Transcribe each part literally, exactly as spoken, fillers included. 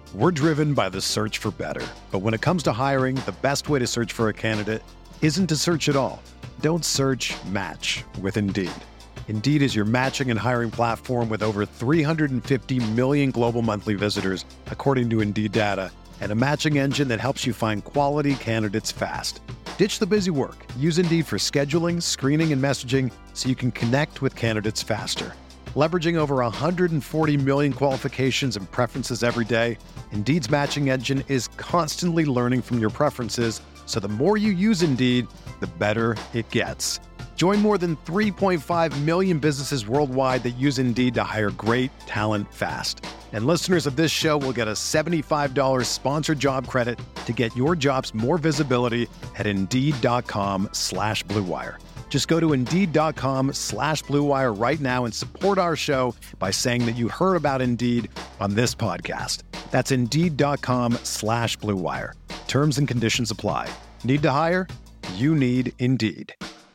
We're driven by the search for better. But when it comes to hiring, the best way to search for a candidate isn't to search at all. Don't search, match with Indeed. Indeed is your matching and hiring platform with over three hundred fifty million global monthly visitors, according to Indeed data, and a matching engine that helps you find quality candidates fast. Ditch the busy work. Use Indeed for scheduling, screening, and messaging so you can connect with candidates faster. Leveraging over one hundred forty million qualifications and preferences every day, Indeed's matching engine is constantly learning from your preferences, so the more you use Indeed, the better it gets. Join more than three point five million businesses worldwide that use Indeed to hire great talent fast. And listeners of this show will get a seventy-five dollars sponsored job credit to get your jobs more visibility at Indeed.com slash Blue Wire. Just go to Indeed.com slash Blue Wire right now and support our show by saying that you heard about Indeed on this podcast. That's Indeed.com slash Blue Wire. Terms and conditions apply. Need to hire? You need Indeed.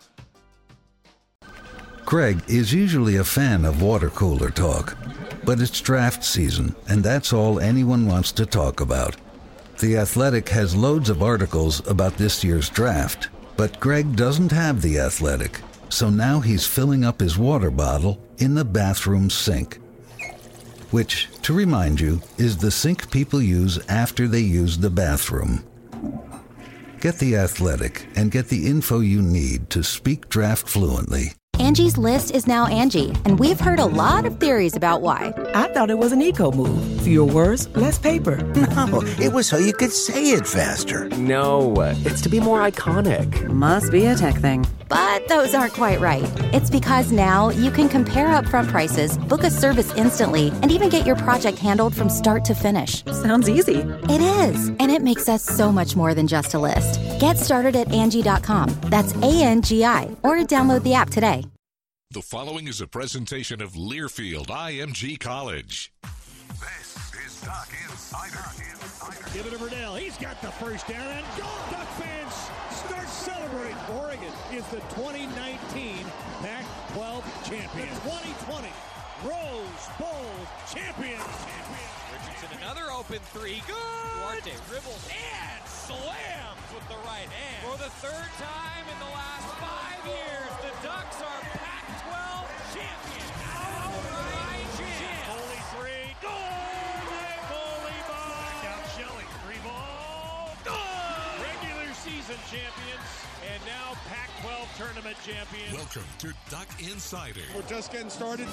Greg is usually a fan of water cooler talk, but it's draft season, and that's all anyone wants to talk about. The Athletic has loads of articles about this year's draft, but Greg doesn't have The Athletic, so now he's filling up his water bottle in the bathroom sink, which, to remind you, is the sink people use after they use the bathroom. Get The Athletic and get the info you need to speak draft fluently. Angie's List is now Angie, and we've heard a lot of theories about why. I thought it was an eco move. Fewer words, less paper. No, it was so you could say it faster. No, it's to be more iconic. Must be a tech thing. But those aren't quite right. It's because now you can compare upfront prices, book a service instantly, and even get your project handled from start to finish. Sounds easy. It is, and it makes us so much more than just a list. Get started at Angie dot com. That's A N G I, or download the app today. The following is a presentation of Learfield I M G College. This is Duck Insider. Insider. Give it to Verdell. He's got the first down and gone. Duck fans start celebrating. Oregon is the twenty nineteen Pac twelve champion. The twenty twenty Rose Bowl champion. champion. Richardson, another open three. Good. Duarte dribbles and slams with the right hand. For the third time in the last five years, the Ducks are Pac twelve champions. Outright champ. Foley three. Goal! Foley ball. Down Shelley. Three ball. Goal! Regular season champions and now Pac twelve tournament champions. Welcome to Duck Insider. We're just getting started.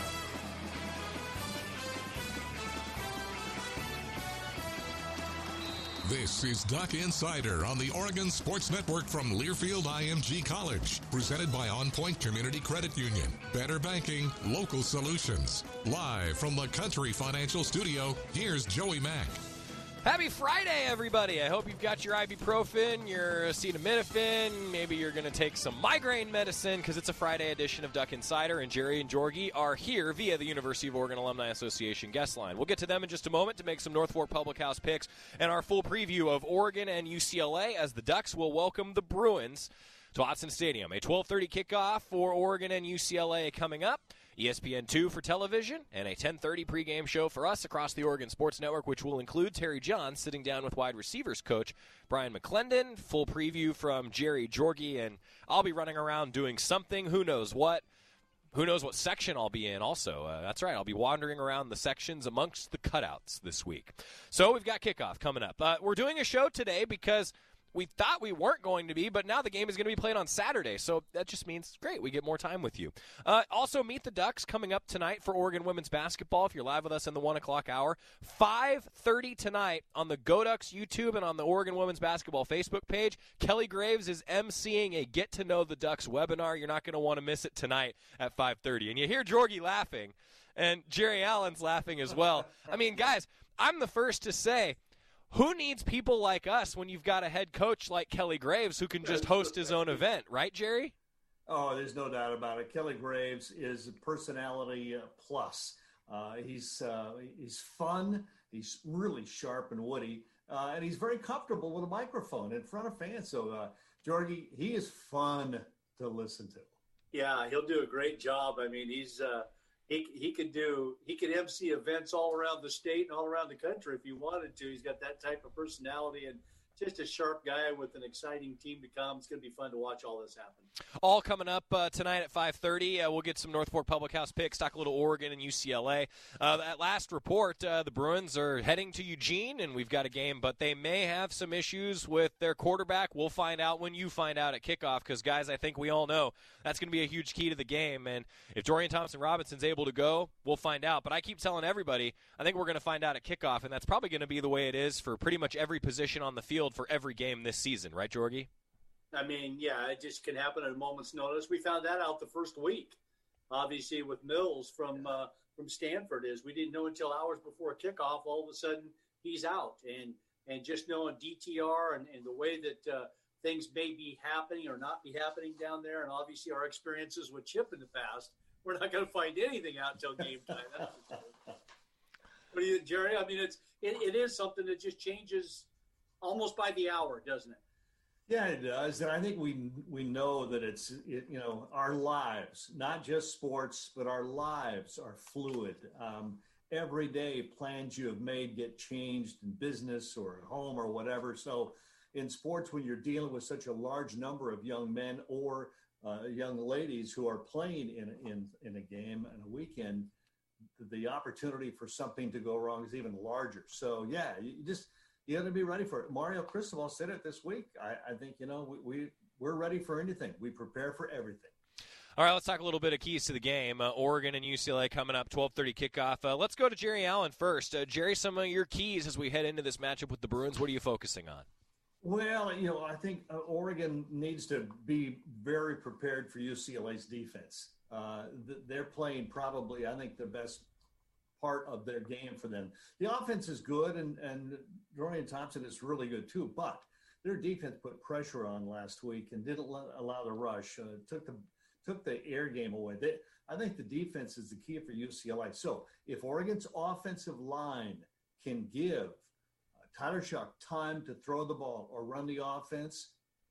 This is Duck Insider on the Oregon Sports Network from Learfield I M G College. Presented by On Point Community Credit Union. Better banking, local solutions. Live from the Country Financial Studio, here's Joey Mack. Happy Friday, everybody. I hope you've got your ibuprofen, your acetaminophen. Maybe you're going to take some migraine medicine because it's a Friday edition of Duck Insider, and Jerry and Georgie are here via the University of Oregon Alumni Association guest line. We'll get to them in just a moment to make some North Fork Public House picks and our full preview of Oregon and U C L A as the Ducks will welcome the Bruins to Autzen Stadium. A twelve thirty kickoff for Oregon and U C L A coming up. E S P N two for television, and a ten thirty pregame show for us across the Oregon Sports Network, which will include Terry Johns sitting down with wide receivers coach Brian McClendon. Full preview from Jerry Georgie, and I'll be running around doing something. Who knows what? Who knows what section I'll be in also. Uh, that's right, I'll be wandering around the sections amongst the cutouts this week. So we've got kickoff coming up. Uh, we're doing a show today because we thought we weren't going to be, but now the game is going to be played on Saturday, so that just means, great, we get more time with you. Uh, also, Meet the Ducks coming up tonight for Oregon women's basketball, if you're live with us in the one o'clock hour. five thirty tonight on the Go Ducks YouTube and on the Oregon women's basketball Facebook page. Kelly Graves is emceeing a Get to Know the Ducks webinar. You're not going to want to miss it tonight at five thirty. And you hear Georgie laughing, and Jerry Allen's laughing as well. I mean, guys, I'm the first to say, who needs people like us when you've got a head coach like Kelly Graves who can just host his own event, right, Jerry? Oh, there's no doubt about it. Kelly Graves is a personality uh, plus. Uh, he's uh, he's fun. He's really sharp and witty, uh, and he's very comfortable with a microphone in front of fans. So, uh, Georgie, he is fun to listen to. Yeah, he'll do a great job. I mean, he's uh, he he could do he could M C events all around the state and all around the country if he wanted to. He's got that type of personality and just a sharp guy with an exciting team to come. It's going to be fun to watch all this happen. All coming up uh, tonight at five thirty. Uh, we'll get some North Fork Public House picks, talk a little Oregon and U C L A. Uh, that last report, uh, the Bruins are heading to Eugene, and we've got a game, but they may have some issues with their quarterback. We'll find out when you find out at kickoff because, guys, I think we all know that's going to be a huge key to the game. And if Dorian Thompson-Robinson's able to go, we'll find out. But I keep telling everybody, I think we're going to find out at kickoff, and that's probably going to be the way it is for pretty much every position on the field for every game this season, right, Jorgie? I mean, yeah, it just can happen at a moment's notice. We found that out the first week, obviously, with Mills from uh, from Stanford. Is we didn't know until hours before kickoff. All of a sudden, he's out, and and just knowing D T R and, and the way that uh, things may be happening or not be happening down there, and obviously our experiences with Chip in the past, we're not going to find anything out until game time. That's for sure. What do you, Jerry? I mean, it's it, it is something that just changes almost by the hour, doesn't it? Yeah, it does. And I think we we know that it's, it, you know, our lives, not just sports, but our lives are fluid. Um, every day, plans you have made get changed in business or at home or whatever. So in sports, when you're dealing with such a large number of young men or uh, young ladies who are playing in, in, in a game and a weekend, the opportunity for something to go wrong is even larger. So, yeah, you just – you got to be ready for it. Mario Cristobal said it this week. I, I think, you know, we, we, we're ready for anything. We prepare for everything. All right, let's talk a little bit of keys to the game. Uh, Oregon and U C L A coming up, twelve thirty kickoff. Uh, let's go to Jerry Allen first. Uh, Jerry, some of your keys as we head into this matchup with the Bruins. What are you focusing on? Well, you know, I think uh, Oregon needs to be very prepared for U C L A's defense. Uh, th- they're playing probably, I think, the best part of their game for them. The offense is good, and, and Dorian Thompson is really good too, but their defense put pressure on last week and didn't allow the rush, uh, took the took the air game away. They, I think the defense is the key for U C L A. So if Oregon's offensive line can give uh, Tyler Shough time to throw the ball or run the offense,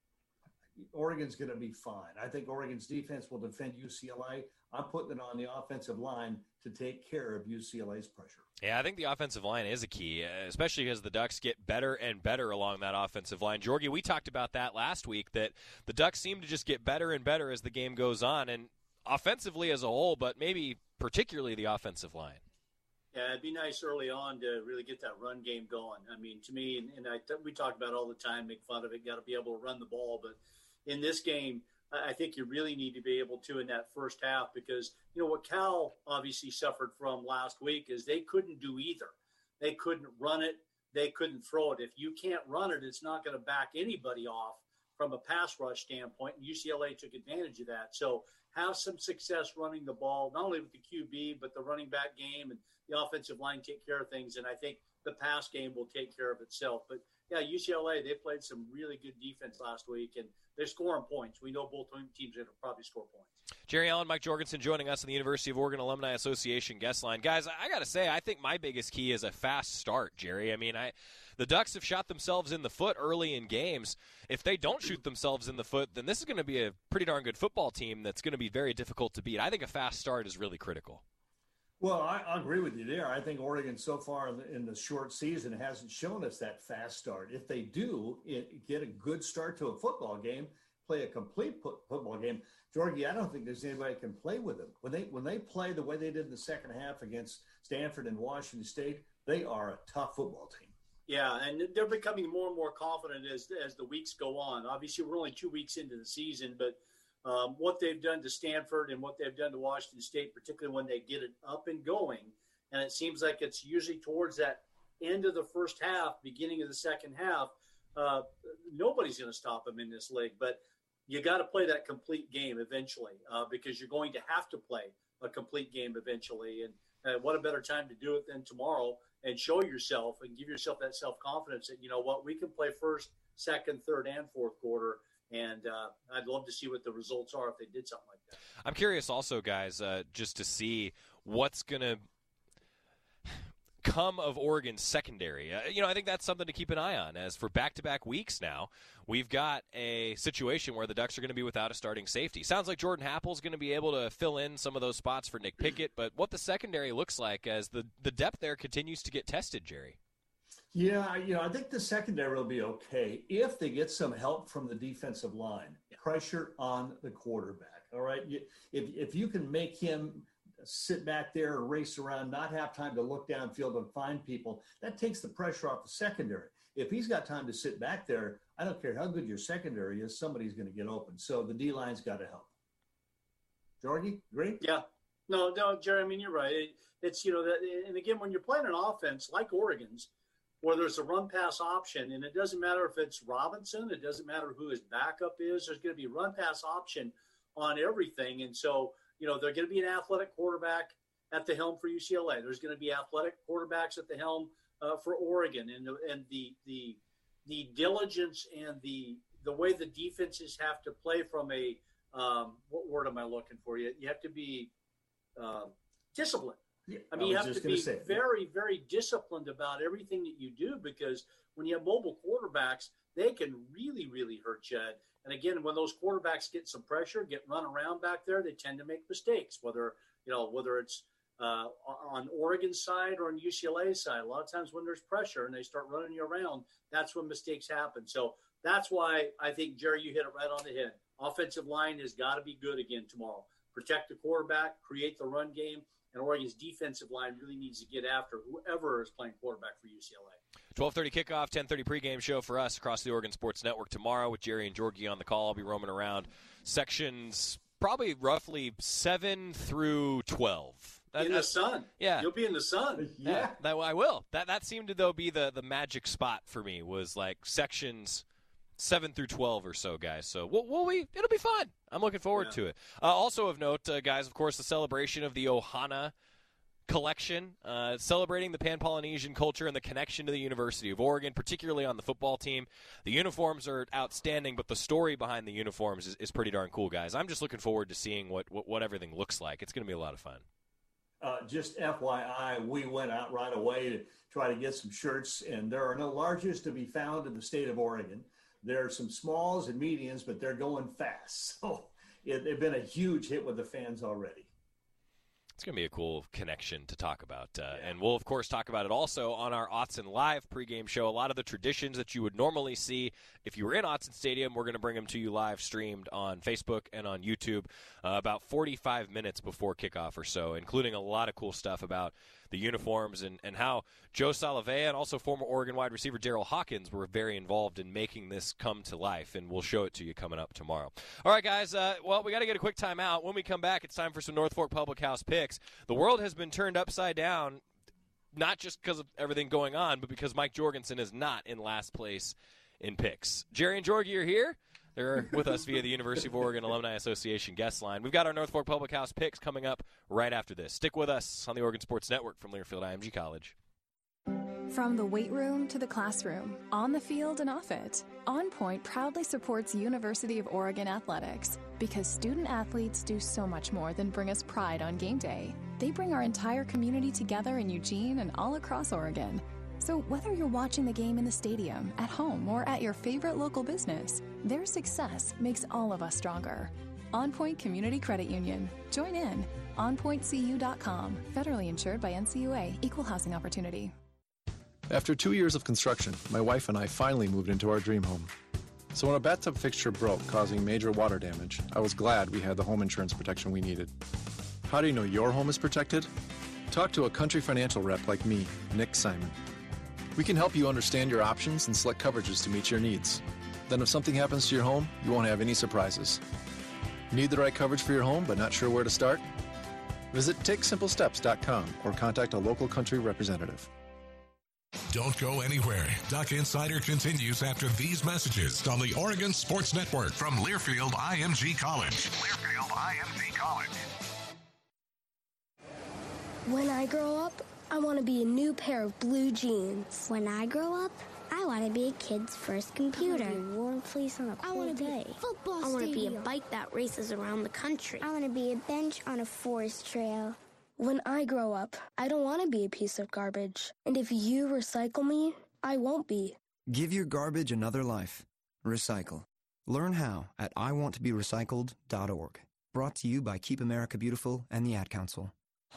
Oregon's going to be fine. I think Oregon's defense will defend U C L A. I'm putting it on the offensive line to take care of U C L A's pressure. Yeah, I think the offensive line is a key, especially as the Ducks get better and better along that offensive line. Jorgie, we talked about that last week, that the Ducks seem to just get better and better as the game goes on, and offensively as a whole, but maybe particularly the offensive line. Yeah, it'd be nice early on to really get that run game going. I mean, to me, and, and I, we talk about it all the time, make fun of it, got to be able to run the ball, but in this game, I think you really need to be able to in that first half because, you know, what Cal obviously suffered from last week is they couldn't do either. They couldn't run it. They couldn't throw it. If you can't run it, it's not going to back anybody off from a pass rush standpoint. And U C L A took advantage of that. So have some success running the ball, not only with the Q B, but the running back game and the offensive line take care of things. And I think the pass game will take care of itself. But, yeah, U C L A, they played some really good defense last week, and they're scoring points. We know both teams are going to probably score points. Jerry Allen, Mike Jorgensen joining us on the University of Oregon Alumni Association guest line. Guys, I got to say, I think my biggest key is a fast start, Jerry. I mean, I the Ducks have shot themselves in the foot early in games. If they don't shoot themselves in the foot, then this is going to be a pretty darn good football team that's going to be very difficult to beat. I think a fast start is really critical. Well, I, I agree with you there. I think Oregon so far in the, in the short season hasn't shown us that fast start. If they do it, get a good start to a football game, play a complete po- football game, Jorgie, I don't think there's anybody that can play with them. When they when they play the way they did in the second half against Stanford and Washington State, they are a tough football team. Yeah, and they're becoming more and more confident as as the weeks go on. Obviously, we're only two weeks into the season, but Um, what they've done to Stanford and what they've done to Washington State, particularly when they get it up and going, and it seems like it's usually towards that end of the first half, beginning of the second half, uh, nobody's going to stop them in this league. But you got to play that complete game eventually uh, because you're going to have to play a complete game eventually. And uh, what a better time to do it than tomorrow and show yourself and give yourself that self-confidence that, you know what, we can play first, second, third, and fourth quarter. And uh, I'd love to see what the results are if they did something like that. I'm curious also, guys, uh, just to see what's going to come of Oregon's secondary? Uh, you know, I think that's something to keep an eye on, as for back-to-back weeks now, we've got a situation where the Ducks are going to be without a starting safety. Sounds like Jordan Happel's going to be able to fill in some of those spots for Nick Pickett, but what the secondary looks like as the, the depth there continues to get tested, Jerry. Yeah, you know, I think the secondary will be okay if they get some help from the defensive line. Pressure on the quarterback, all right? If, if you can make him sit back there and race around, not have time to look downfield and find people, that takes the pressure off the secondary. If he's got time to sit back there, I don't care how good your secondary is, somebody's going to get open. So the D-line's got to help. Jorgie, agree? Yeah. No, no, Jerry, I mean, you're right. It, it's, you know, that, and again, when you're playing an offense like Oregon's, where there's a run-pass option, and it doesn't matter if it's Robinson, it doesn't matter who his backup is, there's going to be a run-pass option on everything. And so, you know, there's going to be an athletic quarterback at the helm for U C L A. There's going to be athletic quarterbacks at the helm uh, for Oregon. And and the the the diligence and the the way the defenses have to play from a um, – what word am I looking for? You, you have to be uh, disciplined. Yeah, I mean, I you have to be say, very, very disciplined about everything that you do, because when you have mobile quarterbacks, they can really, really hurt you. And again, when those quarterbacks get some pressure, get run around back there, they tend to make mistakes, whether, you know, whether it's uh, on Oregon's side or on U C L A's side. A lot of times when there's pressure and they start running you around, that's when mistakes happen. So that's why I think, Jerry, you hit it right on the head. Offensive line has got to be good again tomorrow. Protect the quarterback, create the run game. And Oregon's defensive line really needs to get after whoever is playing quarterback for U C L A. twelve thirty kickoff, ten thirty pregame show for us across the Oregon Sports Network tomorrow with Jerry and Jorgie on the call. I'll be roaming around sections probably roughly seven through twelve. That, in the sun. Yeah. You'll be in the sun. Yeah. yeah that, I will. That that seemed to, though, be the, the magic spot for me, was like sections seven through twelve or so, guys. So we'll, we'll be, it'll be fun. I'm looking forward yeah. to it. Uh, also of note, uh, guys, of course, the celebration of the Ohana collection, uh, celebrating the Pan-Polynesian culture and the connection to the University of Oregon, particularly on the football team. The uniforms are outstanding, but the story behind the uniforms is, is pretty darn cool, guys. I'm just looking forward to seeing what, what, what everything looks like. It's going to be a lot of fun. Uh, just F Y I, we went out right away to try to get some shirts, and there are no larges to be found in the state of Oregon. There are some smalls and mediums, but they're going fast. So it, they've been a huge hit with the fans already. It's going to be a cool connection to talk about. Uh, yeah. And we'll, of course, talk about it also on our Autzen Live pregame show. A lot of the traditions that you would normally see if you were in Autzen Stadium, we're going to bring them to you live streamed on Facebook and on YouTube uh, about forty-five minutes before kickoff or so, including a lot of cool stuff about the uniforms and, and how Joe Salavea and also former Oregon wide receiver Daryl Hawkins were very involved in making this come to life, and we'll show it to you coming up tomorrow. All right, guys, uh, well, we got to get a quick timeout. When we come back, it's time for some North Fork Public House picks. The world has been turned upside down, not just because of everything going on, but because Mike Jorgensen is not in last place in picks. Jerry and Jorgie are here. They're with us via the University of Oregon Alumni Association guest line. We've got our North Fork Public House picks coming up right after this. Stick with us on the Oregon Sports Network from Learfield I M G College. From the weight room to the classroom, on the field and off it, On Point proudly supports University of Oregon athletics because student athletes do so much more than bring us pride on game day. They bring our entire community together in Eugene and all across Oregon. So whether you're watching the game in the stadium, at home, or at your favorite local business, their success makes all of us stronger. On Point Community Credit Union. Join in. on point c u dot com. Federally insured by N C U A. Equal housing opportunity. After two years of construction, my wife and I finally moved into our dream home. So when a bathtub fixture broke, causing major water damage, I was glad we had the home insurance protection we needed. How do you know your home is protected? Talk to a Country Financial rep like me, Nick Simon. We can help you understand your options and select coverages to meet your needs. Then if something happens to your home, you won't have any surprises. Need the right coverage for your home but not sure where to start? Visit take simple steps dot com or contact a local Country representative. Don't go anywhere. Duck Insider continues after these messages on the Oregon Sports Network from Learfield I M G College. Learfield I M G College. When I grow up, I want to be a new pair of blue jeans. When I grow up, I want to be a kid's first computer. I want to be a warm fleece on a cool I want to day. be a football I want to be a stadium. bike that races around the country. I want to be a bench on a forest trail. When I grow up, I don't want to be a piece of garbage. And if you recycle me, I won't be. Give your garbage another life. Recycle. Learn how at I want to be recycled dot org. Brought to you by Keep America Beautiful and the Ad Council.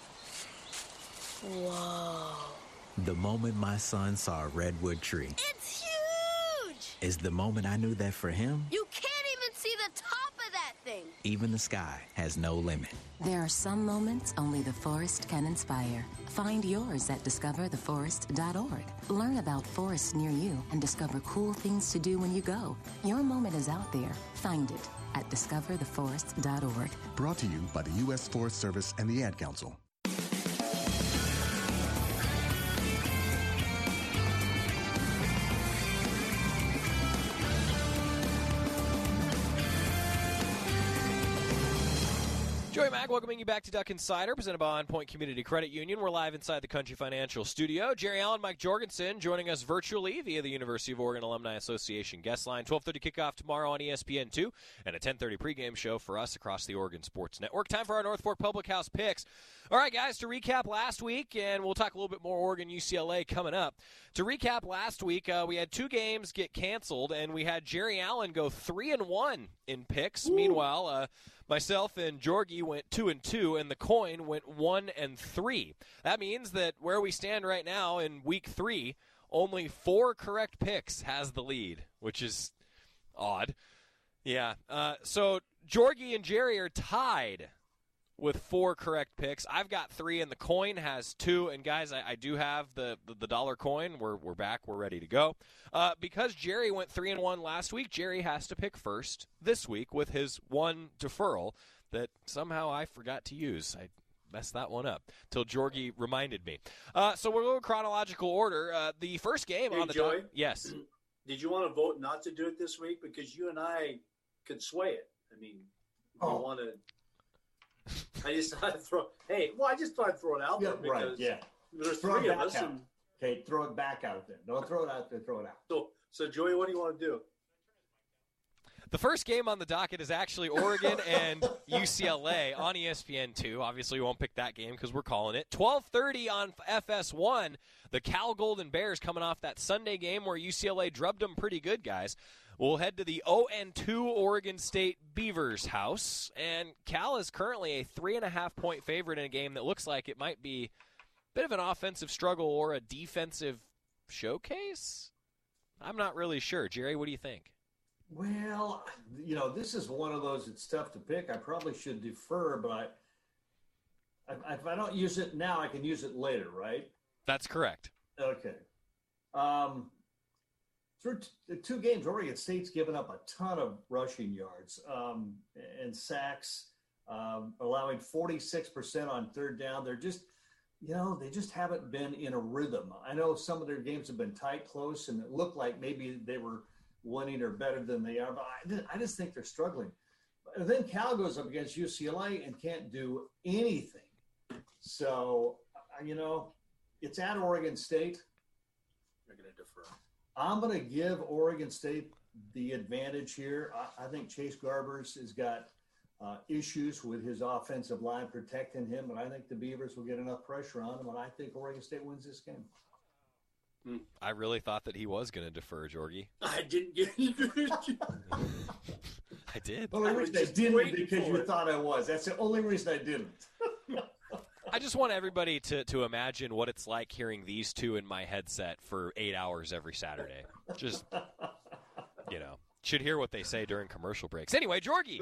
Whoa. The moment my son saw a redwood tree. It's huge! Is the moment I knew that for him, You can't even see the top of that thing. even the sky has no limit. There are some moments only the forest can inspire. Find yours at discover the forest dot org. Learn about forests near you and discover cool things to do when you go. Your moment is out there. Find it at discover the forest dot org. Brought to you by the U S Forest Service and the Ad Council. Joey Mack welcoming you back to Duck Insider, presented by On Point Community Credit Union. We're live inside the Country Financial Studio. Jerry Allen, Mike Jorgensen joining us virtually via the University of Oregon Alumni Association guest line. twelve thirty kickoff tomorrow on E S P N two and a ten thirty pregame show for us across the Oregon Sports Network. Time for our North Fork Public House picks. All right, guys, to recap last week, and we'll talk a little bit more Oregon U C L A coming up. To recap last week, uh, we had two games get canceled, and we had Jerry Allen go three and one in picks. Ooh. Meanwhile, uh, myself and Jorgie went two and two, and the coin went one and three. That means that where we stand right now in week three, only four correct picks has the lead, which is odd. Yeah. Uh, so Jorgie and Jerry are tied with four correct picks. I've got three, and the coin has two. And, guys, I, I do have the, the, the dollar coin. We're we're back. We're ready to go. Uh, because Jerry went three and one last week, Jerry has to pick first this week with his one deferral that somehow I forgot to use. I messed that one up till Jorgie reminded me. Uh, so we're going chronological order. Uh, the first game hey, on the Joey, do- yes. Did you want to vote not to do it this week? Because you and I could sway it. I mean, oh. you want to – I just thought I'd throw. Hey, well, I just thought I'd throw it out yeah, there because right, yeah. there's throw three it of back us. Out. And, okay, throw it back out there. Don't throw it out there. Throw it out. So, so Joey, what do you want to do? The first game on the docket is actually Oregon and U C L A on E S P N two. Obviously, we won't pick that game because we're calling it. twelve thirty on F S one. The Cal Golden Bears coming off that Sunday game where U C L A drubbed them pretty good, guys. We'll head to the oh and two Oregon State Beavers house, and Cal is currently a three and a half point favorite in a game that looks like it might be a bit of an offensive struggle or a defensive showcase. I'm not really sure. Jerry, what do you think? Well, you know, this is one of those, it's tough to pick. I probably should defer, but I, if I don't use it now, I can use it later, right? That's correct. Okay. Um, through t- the two games, Oregon State's given up a ton of rushing yards um, and sacks, um, allowing forty-six percent on third down. They're just, you know, they just haven't been in a rhythm. I know some of their games have been tight, close, and it looked like maybe they were winning or better than they are, but I just, I just think they're struggling. And then Cal goes up against U C L A and can't do anything. So, you know, it's at Oregon State. You're going to defer. I'm going to give Oregon State the advantage here. I, I think Chase Garbers has got uh, issues with his offensive line protecting him, but I think the Beavers will get enough pressure on him, and I think Oregon State wins this game. I really thought that he was going to defer, Jorgie. I didn't get it. I did. The only I reason I just didn't because you it. thought I was. That's the only reason I didn't. I just want everybody to, to imagine what it's like hearing these two in my headset for eight hours every Saturday. Just, you know, should hear what they say during commercial breaks. Anyway, Jorgie.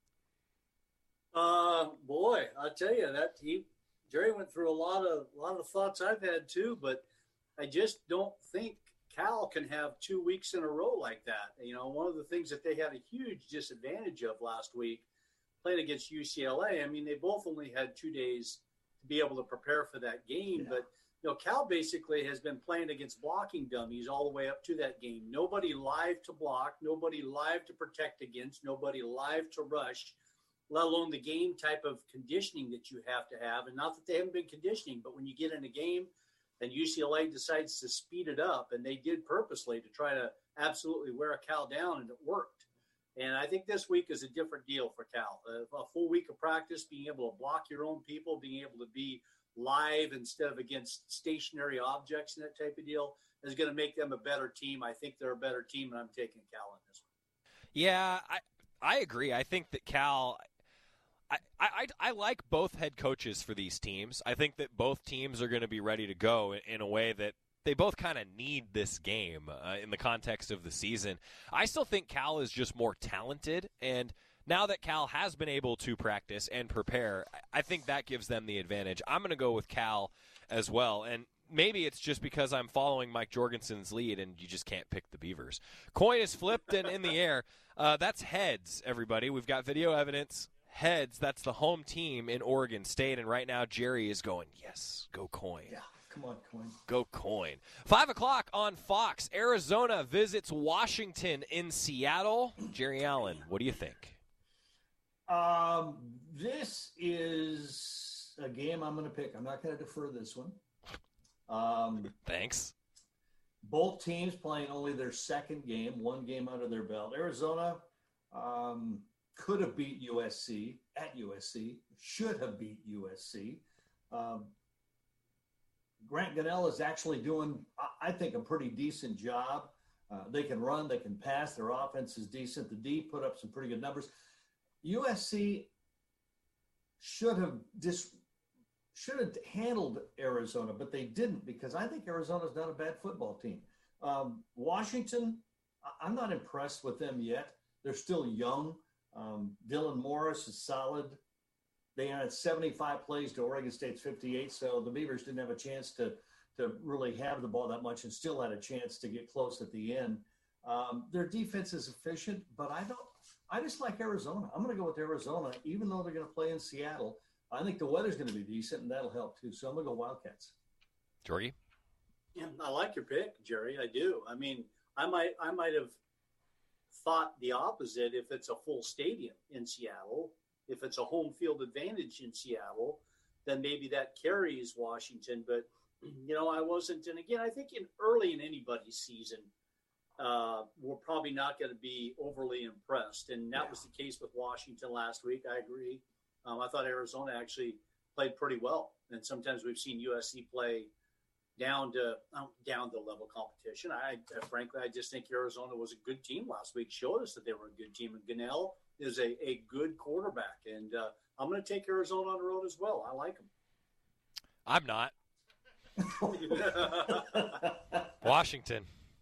Uh, boy, I tell you that he Jerry went through a lot of a lot of thoughts I've had too, but I just don't think Cal can have two weeks in a row like that. You know, one of the things that they had a huge disadvantage of last week, playing against U C L A. I mean, they both only had two days to be able to prepare for that game, yeah. but you know, Cal basically has been playing against blocking dummies all the way up to that game. Nobody live to block, nobody live to protect against, nobody live to rush, let alone the game type of conditioning that you have to have. And not that they haven't been conditioning, but when you get in a game and U C L A decides to speed it up, and they did purposely to try to absolutely wear a Cal down, and it worked. And I think this week is a different deal for Cal. A, a full week of practice, being able to block your own people, being able to be live instead of against stationary objects and that type of deal is going to make them a better team. I think they're a better team, and I'm taking Cal in this one. Yeah, I I agree. I think that Cal I, I, I like both head coaches for these teams. I think that both teams are going to be ready to go in, in a way that they both kind of need this game uh, in the context of the season. I still think Cal is just more talented, and now that Cal has been able to practice and prepare, I think that gives them the advantage. I'm going to go with Cal as well, and maybe it's just because I'm following Mike Jorgensen's lead and you just can't pick the Beavers. Coin is flipped and in the air. Uh, that's heads, everybody. We've got video evidence. Heads, that's the home team in Oregon State, and right now Jerry is going, yes, go Coin. Yeah, come on, Coin. Go Coin. Five o'clock on Fox. Arizona visits Washington in Seattle. Jerry Allen, what do you think? Um, this is a game I'm going to pick. I'm not going to defer this one. Um, Thanks. Both teams playing only their second game, one game under their belt. Arizona um, could have beat U S C at U S C, should have beat U S C. Um, Grant Gunnell is actually doing, I think, a pretty decent job. Uh, they can run, they can pass. Their offense is decent. The D put up some pretty good numbers. U S C should have dis- should have handled Arizona, but they didn't, because I think Arizona's not a bad football team. Um, Washington, I'm not impressed with them yet. They're still young. Um, Dylan Morris is solid. They had seventy-five plays to Oregon State's fifty-eight, so the Beavers didn't have a chance to to really have the ball that much and still had a chance to get close at the end. Um, their defense is efficient, but I don't. I just like Arizona. I'm going to go with Arizona, even though they're going to play in Seattle. I think the weather's going to be decent, and that'll help too. So I'm going to go Wildcats. Jorgie? Yeah, I like your pick, Jerry. I do. I mean, I might, I might have thought the opposite if it's a full stadium in Seattle. If it's a home field advantage in Seattle, then maybe that carries Washington. But, you know, I wasn't. And again, I think in early in anybody's season, uh, we're probably not going to be overly impressed. And that yeah. was the case with Washington last week. I agree. Um, I thought Arizona actually played pretty well. And sometimes we've seen U S C play down to um, down to level competition. I uh, frankly, I just think Arizona was a good team last week, showed us that they were a good team. And Gunnell is a, a good quarterback. And uh, I'm going to take Arizona on the road as well. I like them. I'm not. Washington.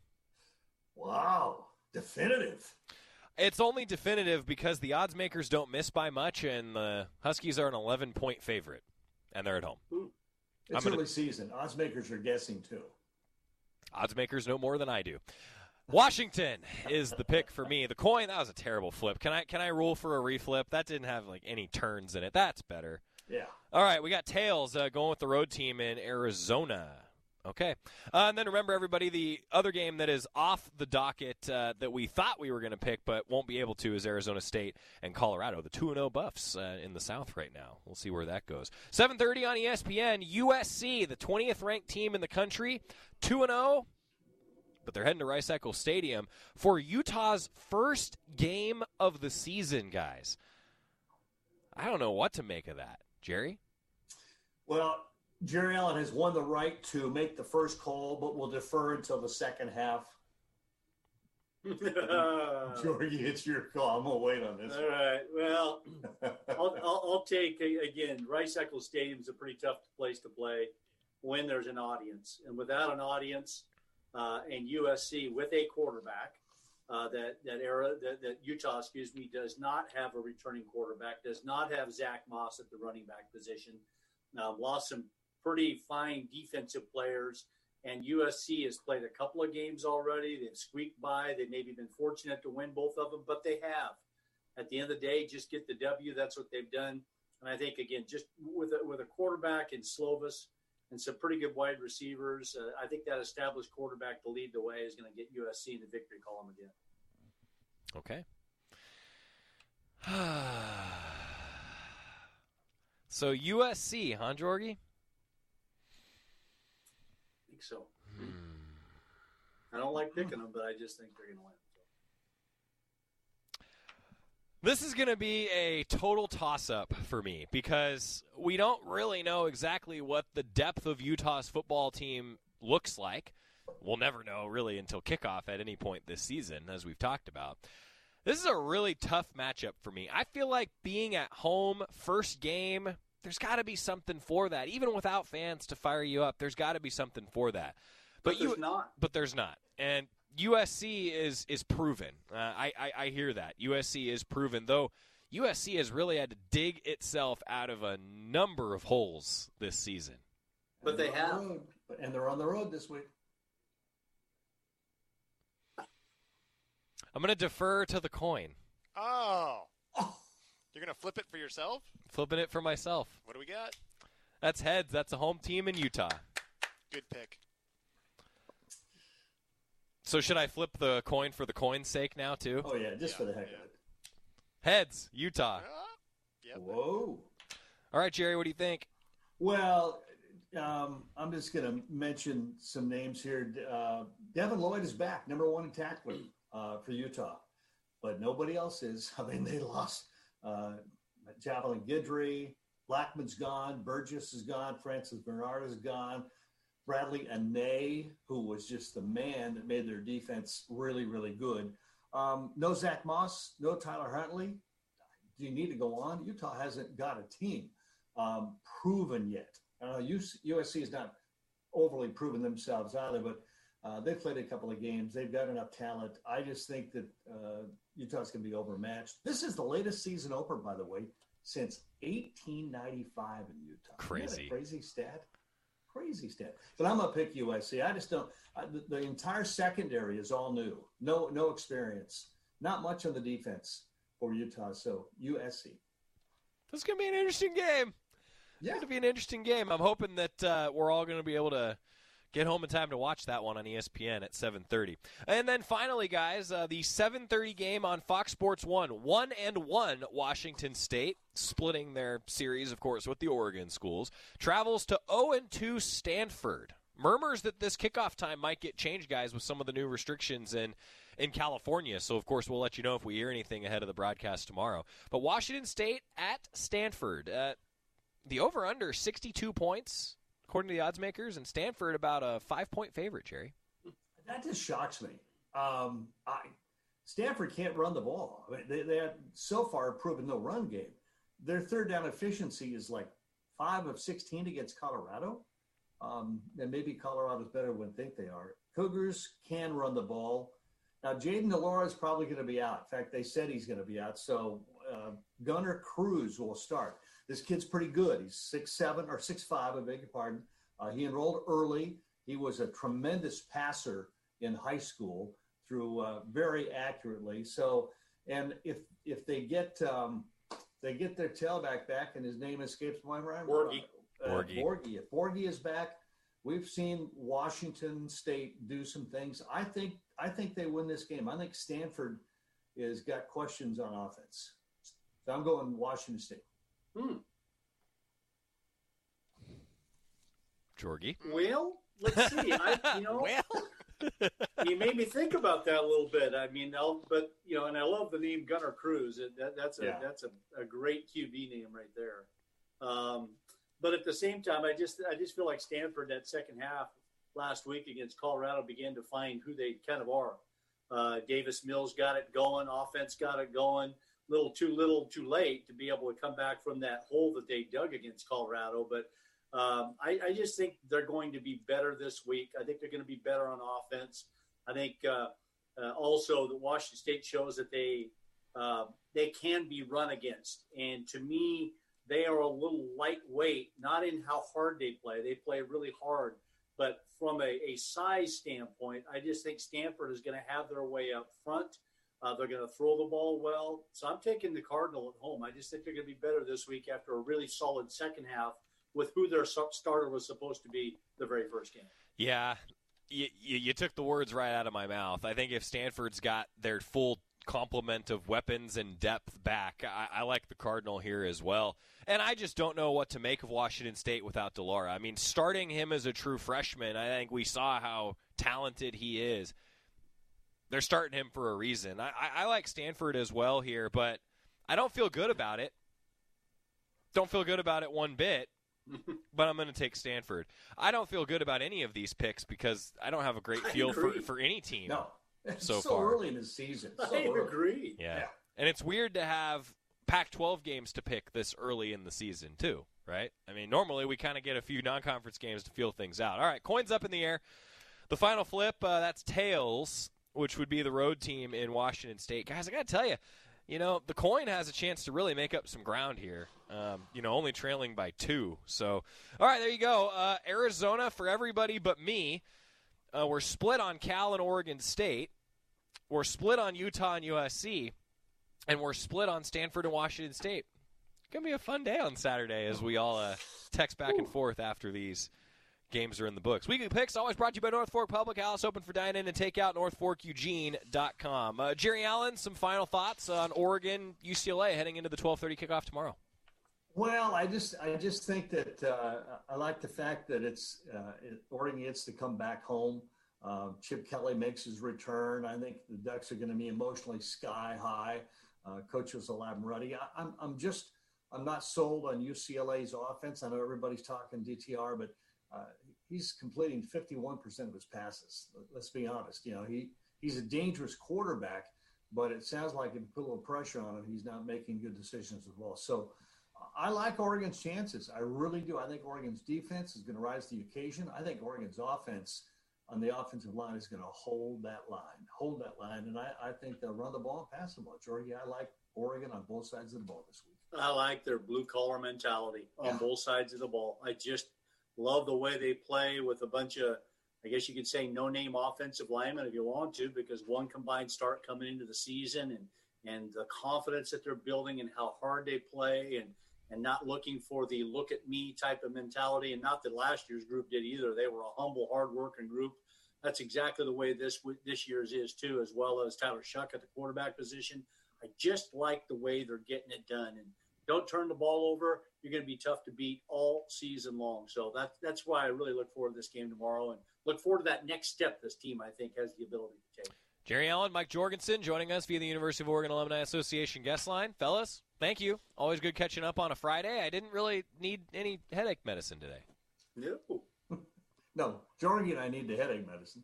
Wow. Definitive. It's only definitive because the odds makers don't miss by much, and the Huskies are an eleven-point favorite, and they're at home. Ooh. It's gonna, early season. Odds makers are guessing, too. Odds makers know more than I do. Washington is the pick for me. The coin, that was a terrible flip. Can I can I rule for a reflip? That didn't have like any turns in it. That's better. Yeah. All right, we got tails uh, going with the road team in Arizona. Okay. Uh, and then remember, everybody, the other game that is off the docket uh, that we thought we were going to pick but won't be able to is Arizona State and Colorado, the two and oh Buffs uh, in the South right now. We'll see where that goes. seven thirty on E S P N, U S C, the twentieth ranked team in the country, two and oh, but they're heading to Rice-Eccles Stadium for Utah's first game of the season, guys. I don't know what to make of that. Jerry? Well, Jerry Allen has won the right to make the first call, but will defer until the second half. Jorgie, it's your call. I'm going to wait on this. All right. Well, I'll, I'll, I'll take, again, Rice-Eccles Stadium is a pretty tough place to play when there's an audience. And without an audience uh, and U S C with a quarterback, uh, that, that, era, that, that Utah, excuse me, does not have a returning quarterback, does not have Zach Moss at the running back position, uh, lost some pretty fine defensive players, and U S C has played a couple of games already. They've squeaked by. They've maybe been fortunate to win both of them, but they have. At the end of the day, just get the W. That's what they've done. And I think, again, just with a, with a quarterback in Slovis and some pretty good wide receivers, uh, I think that established quarterback to lead the way is going to get U S C in the victory column again. Okay. So U S C, huh, Jorgie? I think so. Hmm. I don't like picking them, but I just think they're going to win. This is going to be a total toss-up for me because we don't really know exactly what the depth of Utah's football team looks like. We'll never know really until kickoff at any point this season, as we've talked about. This is a really tough matchup for me. I feel like being at home, first game, there's got to be something for that. Even without fans to fire you up, there's got to be something for that. But, but there's you, not. But there's not. And U S C is is proven. Uh, I, I, I hear that. U S C is proven, though U S C has really had to dig itself out of a number of holes this season. But they have. The and they're on the road this week. I'm going to defer to the coin. Oh. You're going to flip it for yourself? Flipping it for myself. What do we got? That's heads. That's a home team in Utah. Good pick. So should I flip the coin for the coin's sake now, too? Oh, yeah, just yeah, for the heck yeah. of it. Heads, Utah. Uh, yep. Whoa. All right, Jerry, what do you think? Well, um, I'm just going to mention some names here. Uh, Devin Lloyd is back, number one in tackling uh, for Utah. But nobody else is. I mean, they lost uh, Javelin Guidry. Blackman's gone. Burgess is gone. Francis Bernard is gone. Bradley Anae, who was just the man that made their defense really, really good. Um, no Zach Moss, no Tyler Huntley. Do you need to go on? Utah hasn't got a team um, proven yet. Uh, U S C has not overly proven themselves either, but uh, they've played a couple of games. They've got enough talent. I just think that uh, Utah's going to be overmatched. This is the latest season opener, by the way, since eighteen ninety-five in Utah. Crazy. Isn't that a crazy stat? Crazy stat. But I'm going to pick U S C. I just don't I, the, the entire secondary is all new. No no experience. Not much on the defense for Utah. So U S C. This is going to be an interesting game. Yeah. It's going to be an interesting game. I'm hoping that uh, we're all going to be able to get home in time to watch that one on E S P N at seven thirty. And then finally, guys, uh, the seven thirty game on Fox Sports one. One and one Washington State, splitting their series, of course, with the Oregon schools, travels to oh and two Stanford. Murmurs that this kickoff time might get changed, guys, with some of the new restrictions in, in California. So, of course, we'll let you know if we hear anything ahead of the broadcast tomorrow. But Washington State at Stanford. Uh, the over-under, sixty-two points, according to the odds makers, and Stanford about a five-point favorite, Jerry. That just shocks me. Um, I, Stanford can't run the ball. I mean, they, they have so far proven no run game. Their third down efficiency is like five of sixteen against Colorado. Um, and maybe Colorado's better than we think they are. Cougars can run the ball. Now, Jaden Delora is probably going to be out. In fact, they said he's going to be out. So uh, Gunnar Cruz will start. This kid's pretty good. He's six seven or six five, I beg your pardon. Uh, he enrolled early. He was a tremendous passer in high school, threw uh, very accurately. So, and if if they get um, they get their tailback back, and his name escapes my mind. Borgie. Uh, Borgie. Borgie. If Borgie is back, we've seen Washington State do some things. I think I think they win this game. I think Stanford has got questions on offense. So I'm going Washington State. Hmm. Jorgie? Well, let's see. I, you know, well. you made me think about that a little bit. I mean, I'll, but you know, and I love the name Gunnar Cruz. That, that's a Yeah. that's a, a great Q B name right there. Um, but at the same time, I just I just feel like Stanford that second half last week against Colorado began to find who they kind of are. Uh, Davis Mills got it going. Offense got it going. Little too little too late to be able to come back from that hole that they dug against Colorado. But um, I, I just think they're going to be better this week. I think they're going to be better on offense. I think uh, uh, also that Washington State shows that they uh, they can be run against. And to me, they are a little lightweight, not in how hard they play. They play really hard. But from a, a size standpoint, I just think Stanford is going to have their way up front. Uh, they're going to throw the ball well. So I'm taking the Cardinal at home. I just think they're going to be better this week after a really solid second half with who their starter was supposed to be the very first game. Yeah, you, you, you took the words right out of my mouth. I think if Stanford's got their full complement of weapons and depth back, I, I like the Cardinal here as well. And I just don't know what to make of Washington State without Delora. I mean, starting him as a true freshman, I think we saw how talented he is. They're starting him for a reason. I, I, I like Stanford as well here, but I don't feel good about it. Don't feel good about it one bit, but I'm going to take Stanford. I don't feel good about any of these picks because I don't have a great feel for, for any team no. It's so, so far. early in the season. So I early. agree. Yeah. Yeah. And it's weird to have Pac twelve games to pick this early in the season, too, right? I mean, normally we kind of get a few non-conference games to feel things out. All right, coins up in the air. The final flip, uh, that's tails, which would be the road team in Washington State. Guys, I got to tell you, you know, the coin has a chance to really make up some ground here, um, you know, only trailing by two. So, all right, there you go. Uh, Arizona for everybody but me. Uh, we're split on Cal and Oregon State. We're split on Utah and U S C. And we're split on Stanford and Washington State. It's going to be a fun day on Saturday as we all uh, text back and forth after these games are in the books. Weekly Picks always brought to you by North Fork Public House, open for dine-in and takeout, north fork eugene dot com. Uh, Jerry Allen, some final thoughts on Oregon, U C L A heading into the twelve thirty kickoff tomorrow. Well, I just I just think that uh, I like the fact that it's uh, it, Oregon gets to come back home. Uh, Chip Kelly makes his return. I think the Ducks are going to be emotionally sky high. Uh, Coach was alive and ready. I, I'm I'm just I'm not sold on U C L A's offense. I know everybody's talking D T R, but uh, he's completing fifty-one percent of his passes. Let's be honest. You know, he he's a dangerous quarterback, but it sounds like if you put a little pressure on him, he's not making good decisions as well. So I like Oregon's chances. I really do. I think Oregon's defense is going to rise to the occasion. I think Oregon's offense on the offensive line is going to hold that line, hold that line. And I, I think they'll run the ball and pass the ball. Georgie, I like Oregon on both sides of the ball this week. I like their blue-collar mentality on Yeah. both sides of the ball. I just love the way they play with a bunch of, I guess you could say, no-name offensive linemen if you want to, because one combined start coming into the season and, and the confidence that they're building and how hard they play and, and not looking for the look-at-me type of mentality, and not that last year's group did either. They were a humble, hard-working group. That's exactly the way this this year's is, too, as well as Tyler Shuck at the quarterback position. I just like the way they're getting it done. And don't turn the ball over. You're going to be tough to beat all season long. So that, that's why I really look forward to this game tomorrow and look forward to that next step this team, I think, has the ability to take. Jerry Allen, Mike Jorgensen joining us via the University of Oregon Alumni Association guest line. Fellas, thank you. Always good catching up on a Friday. I didn't really need any headache medicine today. No. No, Georgie and I need the headache medicine.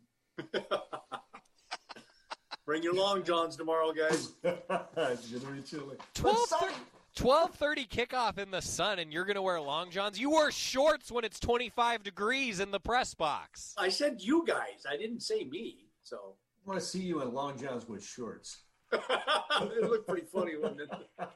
Bring your long johns tomorrow, guys. It's going to be chilly. twelve thirty kickoff in the sun, and you're going to wear long johns? You wear shorts when it's twenty-five degrees in the press box. I said you guys. I didn't say me. So I want to see you in long johns with shorts. it looked pretty funny, wouldn't it?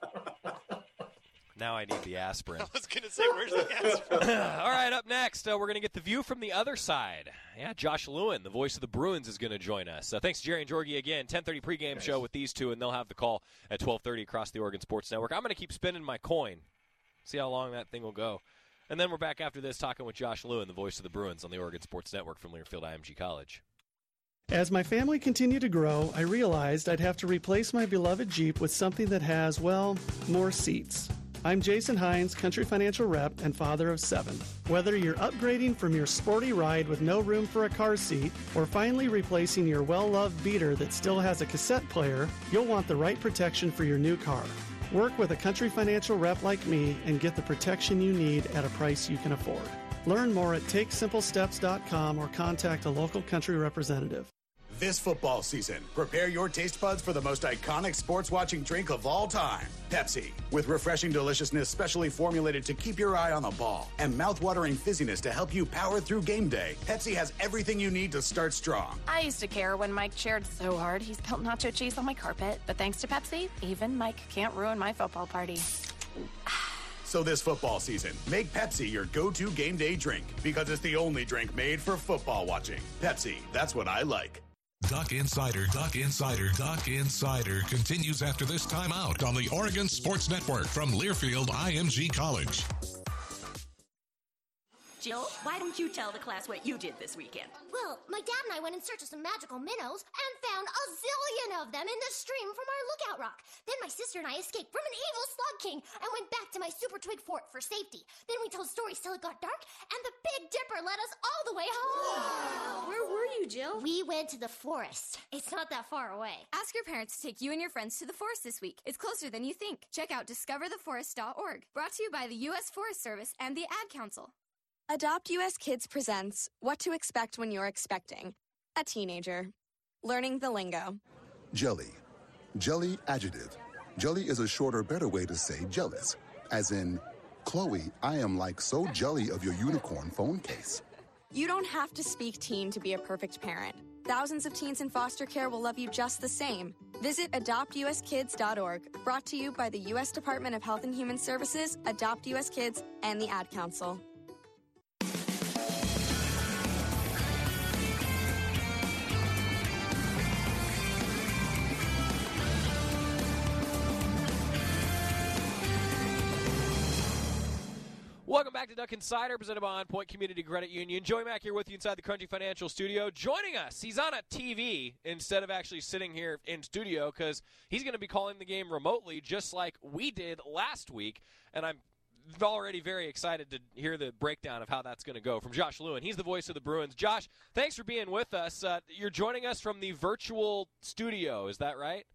Now I need the aspirin. I was going to say, where's the aspirin? All right, up next, uh, we're going to get the view from the other side. Yeah, Josh Lewin, the voice of the Bruins, is going to join us. Uh, thanks, Jerry and Georgie, again. ten thirty pregame nice. show with these two, and they'll have the call at twelve thirty across the Oregon Sports Network. I'm going to keep spinning my coin, see how long that thing will go. And then we're back after this talking with Josh Lewin, the voice of the Bruins on the Oregon Sports Network from Learfield I M G College. As my family continued to grow, I realized I'd have to replace my beloved Jeep with something that has, well, more seats. I'm Jason Hines, Country Financial Rep and father of seven. Whether you're upgrading from your sporty ride with no room for a car seat or finally replacing your well-loved beater that still has a cassette player, you'll want the right protection for your new car. Work with a Country Financial Rep like me and get the protection you need at a price you can afford. Learn more at take simple steps dot com or contact a local Country representative. This football season, prepare your taste buds for the most iconic sports-watching drink of all time, Pepsi. With refreshing deliciousness specially formulated to keep your eye on the ball and mouth-watering fizziness to help you power through game day, Pepsi has everything you need to start strong. I used to care when Mike cheered so hard he spilled nacho cheese on my carpet, but thanks to Pepsi, even Mike can't ruin my football party. So this football season, make Pepsi your go-to game day drink because it's the only drink made for football watching. Pepsi, that's what I like. Duck Insider, Duck Insider, Duck Insider continues after this timeout on the Oregon Sports Network from Learfield I M G College. Jill, why don't you tell the class what you did this weekend? Well, my dad and I went in search of some magical minnows and found a zillion of them in the stream from our lookout rock. Then my sister and I escaped from an evil slug king and went back to my super twig fort for safety. Then we told stories till it got dark, and the Big Dipper led us all the way home. Wow. Where were you, Jill? We went to the forest. It's not that far away. Ask your parents to take you and your friends to the forest this week. It's closer than you think. Check out discover the forest dot org. Brought to you by the U S Forest Service and the Ad Council. Adopt U S Kids presents What to Expect When You're Expecting a Teenager. Learning the lingo. Jelly. Jelly adjective. Jelly is a shorter, better way to say jealous. As in, Chloe, I am like so jelly of your unicorn phone case. You don't have to speak teen to be a perfect parent. Thousands of teens in foster care will love you just the same. Visit adopt U S kids dot org. Brought to you by the U S Department of Health and Human Services, Adopt U S Kids, and the Ad Council. Welcome back to Duck Insider, presented by On Point Community Credit Union. Joey Mack here with you inside the Crunchy Financial Studio. Joining us, he's on a T V instead of actually sitting here in studio because he's going to be calling the game remotely just like we did last week. And I'm already very excited to hear the breakdown of how that's going to go from Josh Lewin. He's the voice of the Bruins. Josh, thanks for being with us. Uh, you're joining us from the virtual studio, is that right?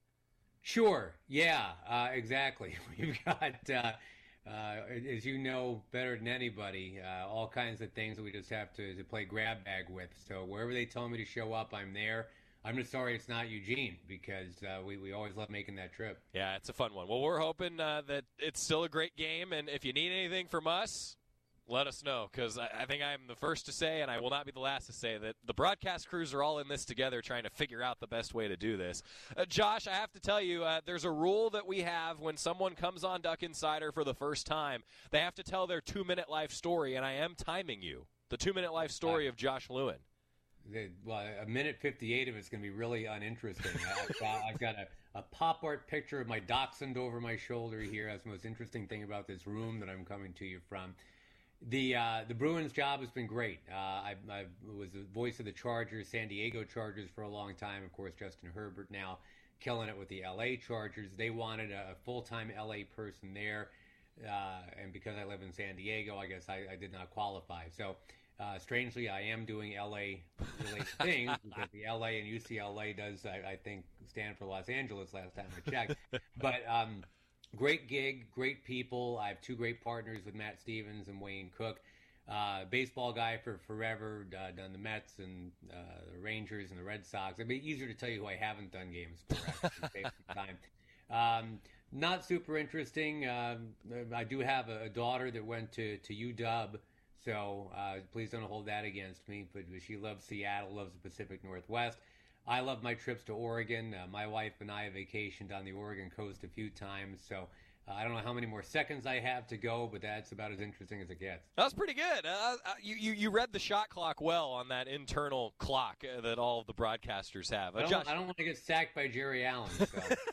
Sure, yeah, uh, exactly. We've got... Uh, Uh, as you know better than anybody, uh, all kinds of things that we just have to, to play grab bag with. So wherever they tell me to show up, I'm there. I'm just sorry it's not Eugene because uh, we, we always love making that trip. Yeah, it's a fun one. Well, we're hoping uh, that it's still a great game, and if you need anything from us, let us know, because I, I think I'm the first to say, and I will not be the last to say, that the broadcast crews are all in this together trying to figure out the best way to do this. Uh, Josh, I have to tell you, uh, there's a rule that we have when someone comes on Duck Insider for the first time. They have to tell their two-minute life story, and I am timing you. The two-minute life story of Josh Lewin. The, well, a minute fifty-eight of it's going to be really uninteresting. I've got, I've got a, a pop art picture of my dachshund over my shoulder here. That's the most interesting thing about this room that I'm coming to you from. The uh, the Bruins job has been great. Uh, I, I was the voice of the Chargers, San Diego Chargers for a long time. Of course, Justin Herbert now killing it with the L A Chargers. They wanted a, a full-time L A person there, uh, and because I live in San Diego, I guess I, I did not qualify. So, uh, strangely, I am doing L A-related things because the L A and U C L A does, I, I think, stand for Los Angeles last time I checked. But... Um, Great gig, great people. I have two great partners with Matt Stevens and Wayne Cook. Uh, baseball guy for forever, uh, done the Mets and uh, the Rangers and the Red Sox. It'd be easier to tell you who I haven't done games for actually, save some time. Um, not super interesting. Um, I do have a, a daughter that went to, to U W, so uh, please don't hold that against me. But she loves Seattle, loves the Pacific Northwest. I love my trips to Oregon. Uh, my wife and I have vacationed on the Oregon coast a few times, so uh, I don't know how many more seconds I have to go, but that's about as interesting as it gets. That was pretty good. Uh, uh, you, you you read the shot clock well on that internal clock uh, that all of the broadcasters have. Uh, I, don't, Josh, I don't want to get sacked by Jerry Allen. So.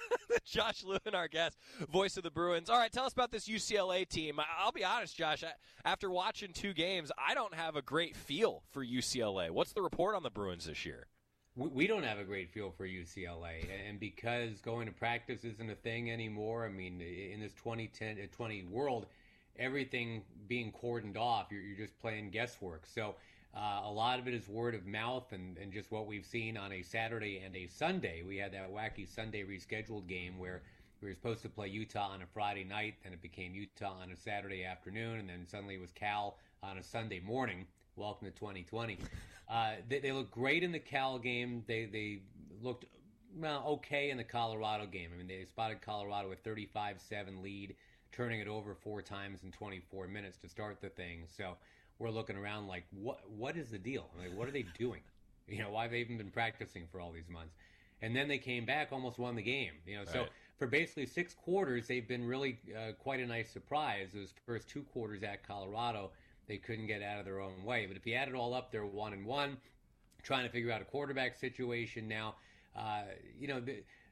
Josh Lewin, our guest, voice of the Bruins. All right, tell us about this U C L A team. I'll be honest, Josh, after watching two games, I don't have a great feel for U C L A. What's the report on the Bruins this year? We don't have a great feel for U C L A, and because going to practice isn't a thing anymore, I mean, in this twenty ten, twenty world, everything being cordoned off, you're, you're just playing guesswork. So uh, a lot of it is word of mouth and, and just what we've seen on a Saturday and a Sunday. We had that wacky Sunday rescheduled game where we were supposed to play Utah on a Friday night, and it became Utah on a Saturday afternoon, and then suddenly it was Cal on a Sunday morning. Welcome to twenty twenty. Uh, they, they looked great in the Cal game. They they looked well, okay in the Colorado game. I mean, they spotted Colorado with thirty-five seven lead, turning it over four times in twenty-four minutes to start the thing. So we're looking around like, what what is the deal? Like, what are they doing? You know, why have they even been practicing for all these months? And then they came back, almost won the game. You know, so right. For basically six quarters, they've been really uh, quite a nice surprise. Those first two quarters at Colorado, they couldn't get out of their own way. But if you add it all up, they're one and one, trying to figure out a quarterback situation now. Uh, you know, the,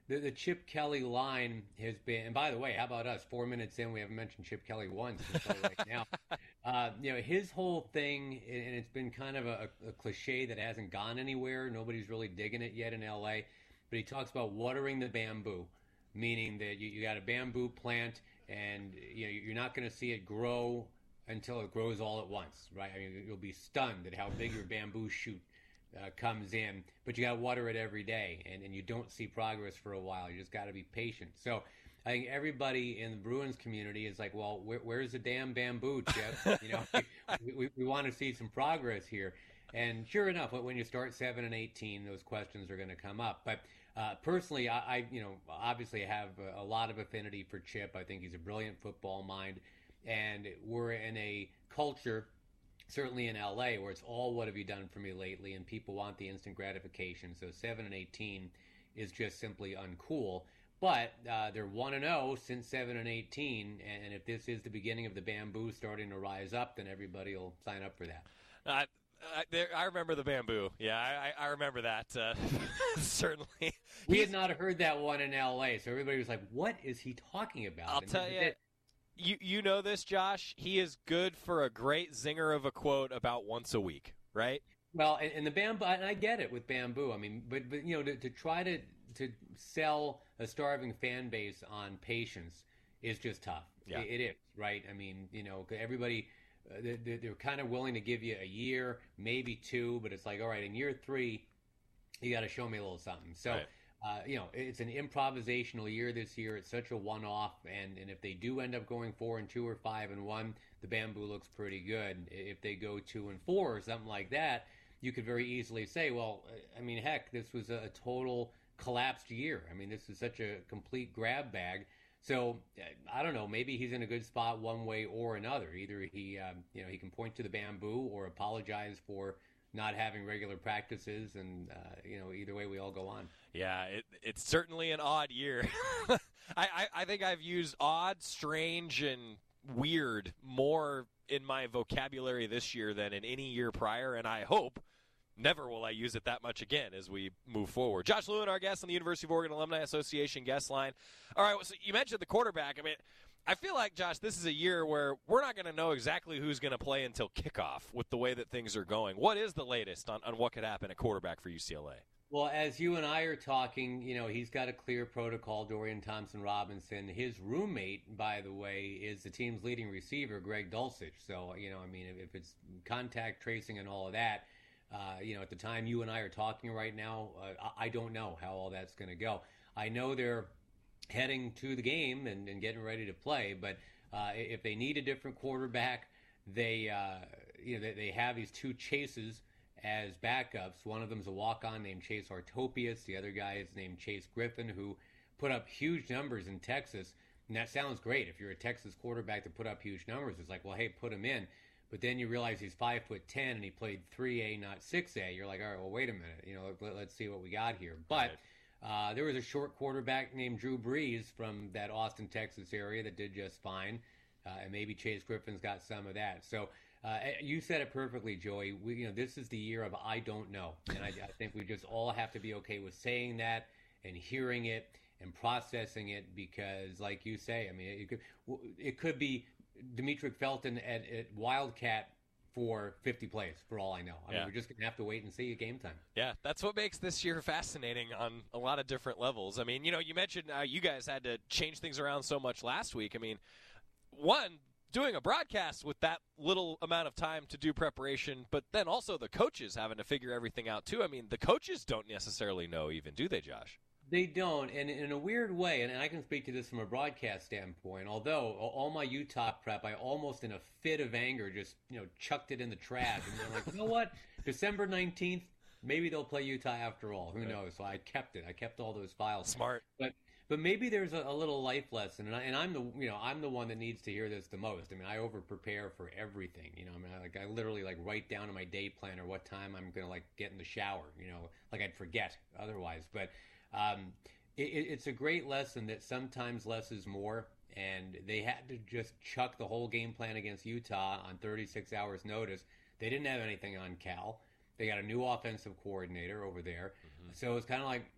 the, the Chip Kelly line has been, and by the way, how about us? Four minutes in, we haven't mentioned Chip Kelly once until right now. Uh, you know, his whole thing, and it's been kind of a, a cliche that hasn't gone anywhere. Nobody's really digging it yet in L A. But he talks about watering the bamboo, meaning that you, you got a bamboo plant, and you know you're not going to see it grow until it grows all at once, right? I mean, you'll be stunned at how big your bamboo shoot uh, comes in, but you got to water it every day, and, and you don't see progress for a while. You just got to be patient. So I think everybody in the Bruins community is like, well, where, where's the damn bamboo, Chip? You know, we, we, we want to see some progress here. And sure enough, when you start seven and eighteen, those questions are going to come up. But uh, personally, I, I, you know, obviously have a, a lot of affinity for Chip. I think he's a brilliant football mind. And we're in a culture, certainly in L A, where it's all what have you done for me lately, and people want the instant gratification. So seven and eighteen is just simply uncool. But uh, they're one and oh since seven and eighteen, and if this is the beginning of the bamboo starting to rise up, then everybody will sign up for that. Uh, I, there, I remember the bamboo. Yeah, I, I remember that, uh, certainly. We had not heard that one in L A, so everybody was like, what is he talking about? I'll and tell you, it, you, you know this, Josh. He is good for a great zinger of a quote about once a week, right? Well, and, and the bamboo, and I get it with bamboo. I mean, but, but you know, to, to try to, to sell a starving fan base on patience is just tough. Yeah. It, it is, right? I mean, you know, everybody... Uh, they're, they're kind of willing to give you a year, maybe two, but it's like, all right, in year three, you got to show me a little something. So, right. uh, you know, it's an improvisational year this year. It's such a one-off, and, and if they do end up going four and two or five and one, the bamboo looks pretty good. If they go two and four or something like that, you could very easily say, well, I mean, heck, this was a total collapsed year. I mean, this is such a complete grab bag. So I don't know. Maybe he's in a good spot one way or another. Either he, um, you know, he can point to the bamboo or apologize for not having regular practices, and uh, you know, either way, we all go on. Yeah, it, it's certainly an odd year. I, I, I think I've used odd, strange, and weird more in my vocabulary this year than in any year prior, and I hope never will I use it that much again as we move forward. Josh Lewin, our guest on the University of Oregon Alumni Association guest line. All right, so you mentioned the quarterback. I mean, I feel like, Josh, this is a year where we're not going to know exactly who's going to play until kickoff with the way that things are going. What is the latest on, on what could happen at quarterback for U C L A? Well, as you and I are talking, you know, he's got a clear protocol, Dorian Thompson-Robinson. His roommate, by the way, is the team's leading receiver, Greg Dulcich. So, you know, I mean, if it's contact tracing and all of that, Uh, you know, at the time you and I are talking right now, uh, I don't know how all that's going to go. I know they're heading to the game and, and getting ready to play, but uh, if they need a different quarterback, they, uh, you know, they, they have these two chases as backups. One of them's a walk-on named Chase Artopius. The other guy is named Chase Griffin, who put up huge numbers in Texas. And that sounds great. If you're a Texas quarterback to put up huge numbers, it's like, well, hey, put him in. But then you realize he's five foot ten and he played three A, not six A. You're like, all right, well, wait a minute. You know, let, let's see what we got here. But uh, there was a short quarterback named Drew Brees from that Austin, Texas area that did just fine, uh, and maybe Chase Griffin's got some of that. So uh, you said it perfectly, Joey. We, you know, this is the year of I don't know, and I, I think we just all have to be okay with saying that and hearing it and processing it, because, like you say, I mean, it could it could be Demetric Felton at, at Wildcat for fifty plays, for all I know. I yeah. mean, we're just going to have to wait and see at game time. Yeah, that's what makes this year fascinating on a lot of different levels. I mean, you know, you mentioned uh, you guys had to change things around so much last week. I mean, one, doing a broadcast with that little amount of time to do preparation, but then also the coaches having to figure everything out, too. I mean, the coaches don't necessarily know even, do they, Josh? They don't, and in a weird way, and I can speak to this from a broadcast standpoint, although all my Utah prep, I almost in a fit of anger just, you know, chucked it in the trash. And I'm like, you know what? December nineteenth, maybe they'll play Utah after all. Who knows? So I kept it. I kept all those files. Smart. But but maybe there's a, a little life lesson, and, I, and I'm the you know I'm the one that needs to hear this the most. I mean, I over prepare for everything. You know, I mean, I, like I literally like write down in my day planner what time I'm gonna like get in the shower. You know, like I'd forget otherwise. But Um, it, it's a great lesson that sometimes less is more, and they had to just chuck the whole game plan against Utah on thirty-six hours notice. They didn't have anything on Cal. They got a new offensive coordinator over there. Mm-hmm. So it's kind of like,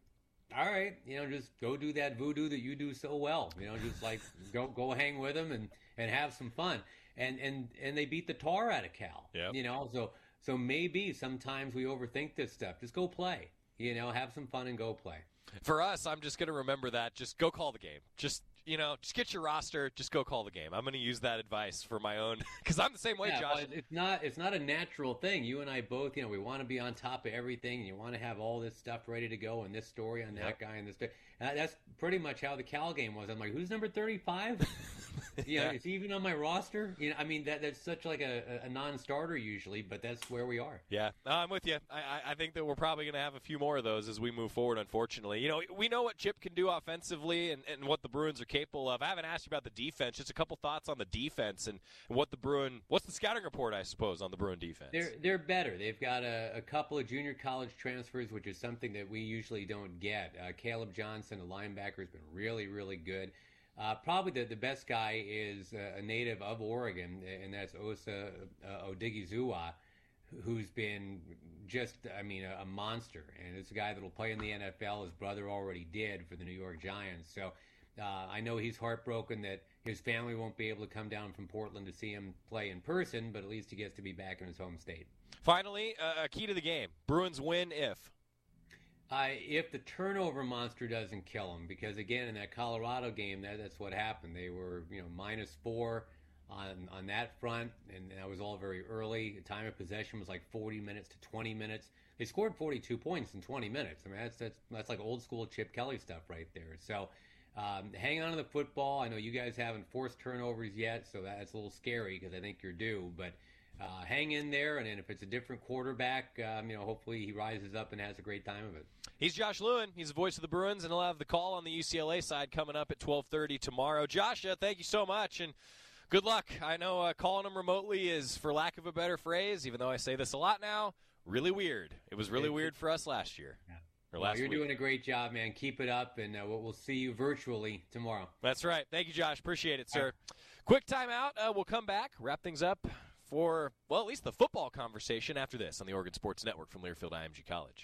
all right, you know, just go do that voodoo that you do so well. You know, just like go go hang with them and, and have some fun. And and and they beat the tar out of Cal. Yep. You know, so so maybe sometimes we overthink this stuff. Just go play. You know, have some fun and go play. For us, I'm just going to remember that. Just go call the game. Just, you know, just get your roster. Just go call the game. I'm going to use that advice for my own, because I'm the same way, yeah, Josh. Well, it's not it's not a natural thing. You and I both, you know, we want to be on top of everything, and you want to have all this stuff ready to go, and this story on that Yep. guy and this. Uh, that's pretty much how the Cal game was. I'm like, who's number thirty-five? You know, Yeah. is he even on my roster? You know, I mean, that that's such like a, a non-starter usually, but that's where we are. Yeah, no, I'm with you. I, I, I think that we're probably going to have a few more of those as we move forward, unfortunately. You know, we know what Chip can do offensively and, and what the Bruins are capable of. I haven't asked you about the defense. Just a couple thoughts on the defense and what the Bruin, what's the scouting report, I suppose, on the Bruin defense? They're they're better. They've got a, a couple of junior college transfers, which is something that we usually don't get. Uh, Caleb Johnson, a linebacker, has been really, really good. Uh, probably the, the best guy is uh, a native of Oregon, and that's Osa uh, Odigizua, who's been just, I mean, a, a monster. And it's a guy that will play in the N F L. His brother already did for the New York Giants. So uh, I know he's heartbroken that his family won't be able to come down from Portland to see him play in person, but at least he gets to be back in his home state. Finally, uh, a key to the game. Bruins win if? Uh, if the turnover monster doesn't kill them, because again in that Colorado game, that, that's what happened. They were, you know, minus four on on that front, and that was all very early. The time of possession was like forty minutes to twenty minutes. They scored forty-two points in twenty minutes. I mean, that's that's that's like old school Chip Kelly stuff right there. So um, hang on to the football. I know you guys haven't forced turnovers yet, so that's a little scary because I think you're due, but. Uh, hang in there, and then if it's a different quarterback, um, you know, hopefully he rises up and has a great time of it. He's Josh Lewin. He's the voice of the Bruins, and he'll have the call on the U C L A side coming up at twelve thirty tomorrow. Josh, uh, thank you so much, and good luck. I know uh, calling him remotely is, for lack of a better phrase, even though I say this a lot now, really weird. It was really weird for us last year. Yeah. Or Well, last you're week. doing a great job, man. Keep it up, and uh, we'll, we'll see you virtually tomorrow. That's right. Thank you, Josh. Appreciate it, sir. Quick timeout. Uh, we'll come back, wrap things up for, well, at least the football conversation after this on the Oregon Sports Network from Learfield I M G College.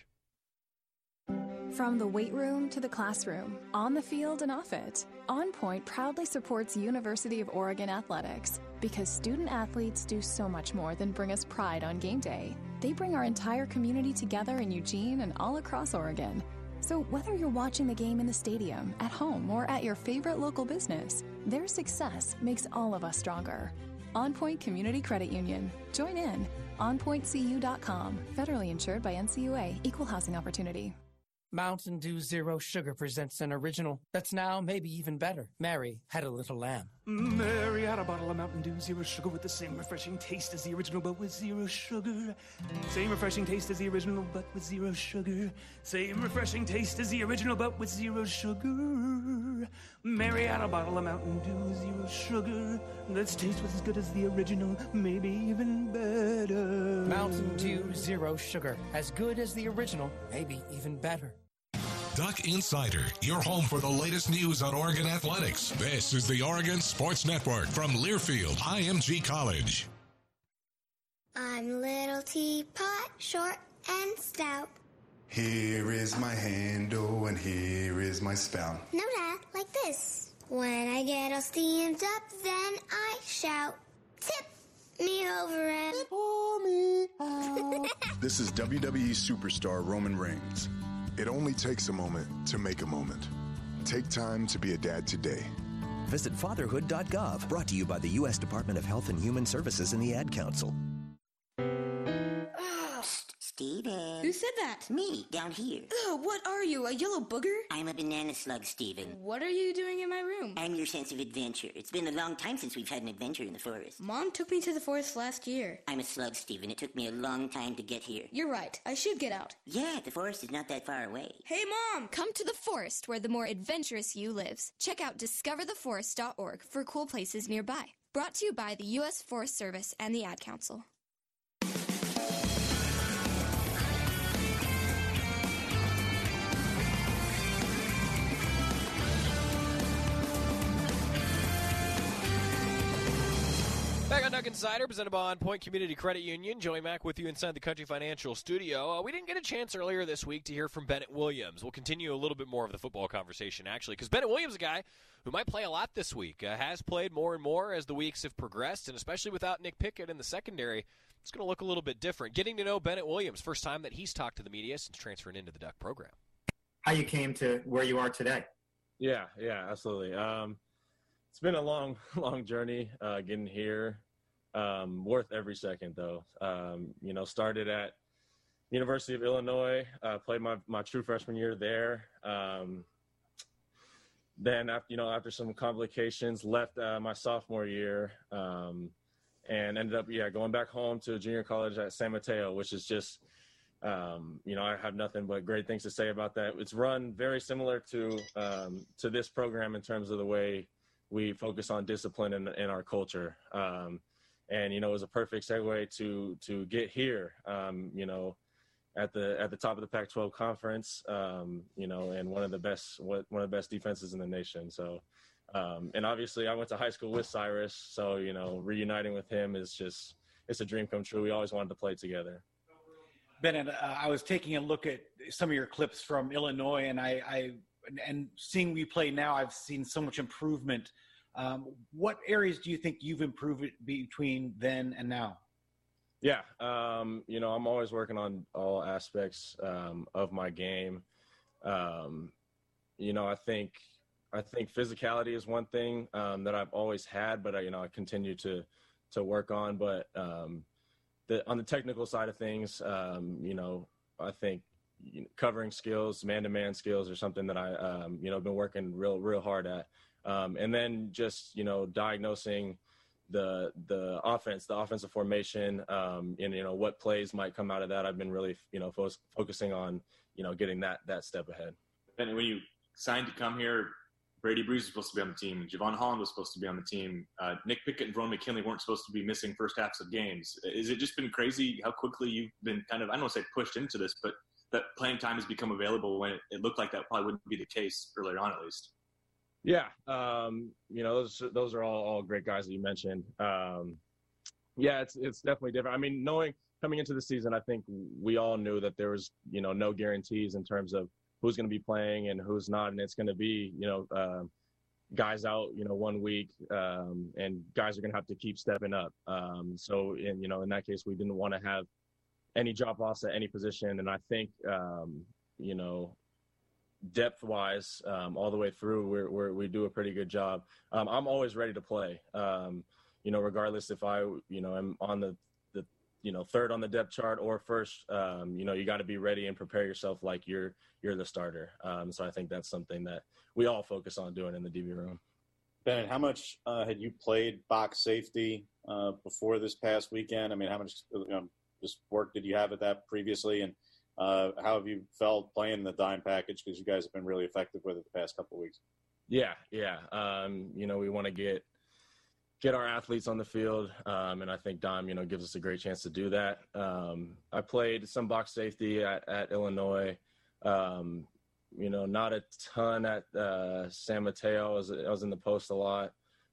From the weight room to the classroom, on the field and off it, On Point proudly supports University of Oregon athletics because student athletes do so much more than bring us pride on game day. They bring our entire community together in Eugene and all across Oregon. So whether you're watching the game in the stadium, at home, or at your favorite local business, their success makes all of us stronger. On Point Community Credit Union. Join in. on point c u dot com. Federally insured by N C U A. Equal housing opportunity. Mountain Dew Zero Sugar presents an original that's now maybe even better. Mary had a little lamb. Mary had a bottle of Mountain Dew Zero Sugar with the same refreshing taste as the original, but with zero sugar. Same refreshing taste as the original, but with zero sugar. Same refreshing taste as the original, but with zero sugar. Mary had a bottle of Mountain Dew Zero Sugar that's taste was as good as the original, maybe even better. Mountain Dew Zero Sugar. As good as the original, maybe even better. Duck Insider, your home for the latest news on Oregon athletics. This is the Oregon Sports Network from Learfield I M G College. I'm little teapot, short and stout. Here is my handle and here is my spout. No, Dad, like this. When I get all steamed up, then I shout, tip me over and pour me out. This is W W E superstar Roman Reigns. It only takes a moment to make a moment. Take time to be a dad today. Visit fatherhood dot gov, brought to you by the U S Department of Health and Human Services and the Ad Council. Steven. Who said that? Me, down here. Ugh, what are you, a yellow booger? I'm a banana slug, Steven. What are you doing in my room? I'm your sense of adventure. It's been a long time since we've had an adventure in the forest. Mom took me to the forest last year. I'm a slug, Steven. It took me a long time to get here. You're right. I should get out. Yeah, the forest is not that far away. Hey, Mom! Come to the forest where the more adventurous you lives. Check out discover the forest dot org for cool places nearby. Brought to you by the U S Forest Service and the Ad Council. Back on Duck Insider, presented by On Point Community Credit Union. Joey Mack with you inside the Country Financial Studio. Uh, we didn't get a chance earlier this week to hear from Bennett Williams. We'll continue a little bit more of the football conversation, actually, because Bennett Williams is a guy who might play a lot this week, uh, has played more and more as the weeks have progressed, and especially without Nick Pickett in the secondary, it's going to look a little bit different. Getting to know Bennett Williams, first time that he's talked to the media since transferring into the Duck program. How you came to where you are today? Yeah, yeah, absolutely. Um, it's been a long, long journey uh, getting here. Um, worth every second, though. Um, you know, started at University of Illinois, uh, played my, my true freshman year there. Um, then, after you know, after some complications, left uh, my sophomore year um, and ended up, yeah, going back home to junior college at San Mateo, which is just, um, you know, I have nothing but great things to say about that. It's run very similar to um, to this program in terms of the way we focus on discipline in, in our culture. Um, And, you know, it was a perfect segue to to get here, um, you know, at the at the top of the Pac twelve conference, um, you know, and one of the best one of the best defenses in the nation. So, um, and obviously I went to high school with Cyrus. So, you know, reuniting with him is just it's a dream come true. We always wanted to play together. Bennett, uh, I was taking a look at some of your clips from Illinois, and I, I and seeing you play now, I've seen so much improvement. Um, what areas do you think you've improved between then and now? Yeah, um, you know, I'm always working on all aspects um, of my game. Um, you know, I think I think physicality is one thing um, that I've always had, but I, you know, I continue to to work on. But um, the, on the technical side of things, um, you know, I think you know, covering skills, man-to-man skills, are something that I, um, you know, been working real, real hard at. Um, and then just, you know, diagnosing the the offense, the offensive formation, um, and, you know, what plays might come out of that. I've been really, you know, fo- focusing on, you know, getting that that step ahead. And when you signed to come here, Brady Breeze was supposed to be on the team. Javon Holland was supposed to be on the team. Uh, Nick Pickett and Verone McKinley weren't supposed to be missing first halves of games. Is it just been crazy how quickly you've been kind of, I don't want to say pushed into this, but that playing time has become available when it, it looked like that probably wouldn't be the case earlier on, at least? Yeah, um, you know, those those are all, all great guys that you mentioned. Um, yeah, it's it's definitely different. I mean, knowing coming into the season, I think we all knew that there was, you know, no guarantees in terms of who's going to be playing and who's not, and it's going to be, you know, uh, guys out, you know, one week, um, and guys are going to have to keep stepping up. Um, so, in you know, in that case, we didn't want to have any drop-offs at any position, and I think, um, you know. Depth-wise, um, all the way through, we're, we're, we do a pretty good job. Um, I'm always ready to play, um, you know, regardless if I, you know, am on the, the, you know, third on the depth chart or first. Um, you know, you got to be ready and prepare yourself like you're you're the starter. Um, so I think that's something that we all focus on doing in the D B room. Bennett, how much uh, had you played box safety uh, before this past weekend? I mean, how much you know, just work did you have at that previously, and Uh, how have you felt playing the dime package? Because you guys have been really effective with it the past couple of weeks. Yeah, yeah. Um, you know, we want to get get our athletes on the field, um, and I think dime, you know, gives us a great chance to do that. Um, I played some box safety at, at Illinois. Um, you know, not a ton at uh, San Mateo. I was, I was in the post a lot.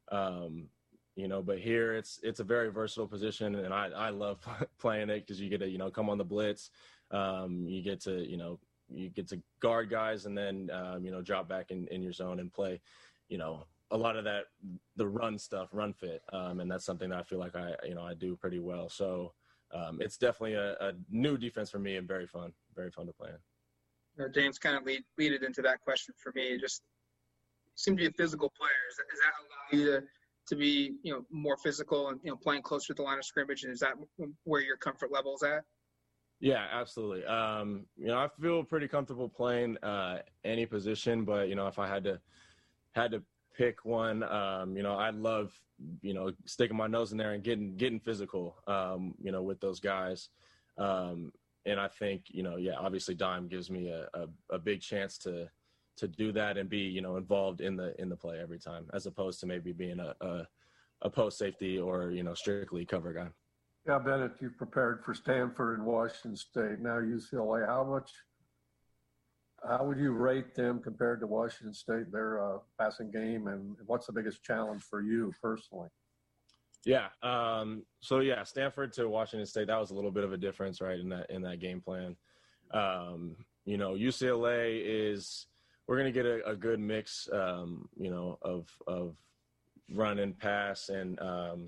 Um, you know, but here it's it's a very versatile position, and I, I love playing it because you get to, you know, come on the blitz. Um, you get to, you know, you get to guard guys and then, um, you know, drop back in, in your zone and play, you know, a lot of that, the run stuff, run fit. Um, and that's something that I feel like I, you know, I do pretty well. So um, it's definitely a, a new defense for me and very fun, very fun to play in. You know, James kind of lead, lead it into that question for me. Just seem to be a physical player. Does that, does that allow you to, to be, you know, more physical and, you know, playing closer to the line of scrimmage? And is that where your comfort level is at? Yeah, absolutely. Um, you know, I feel pretty comfortable playing uh, any position, but, you know, if I had to had to pick one, um, you know, I'd love, you know, sticking my nose in there and getting getting physical, um, you know, with those guys. Um, and I think, you know, yeah, obviously dime gives me a, a, a big chance to to do that and be, you know, involved in the in the play every time, as opposed to maybe being a, a, a post safety or, you know, strictly cover guy. Yeah, Bennett, you've prepared for Stanford and Washington State, now U C L A. How much, how would you rate them compared to Washington State, their uh, passing game, and what's the biggest challenge for you personally? Yeah. Um, so yeah, Stanford to Washington State, that was a little bit of a difference, right, in that in that game plan. Um, you know, U C L A is we're going to get a, a good mix, um, you know, of of run and pass, and um,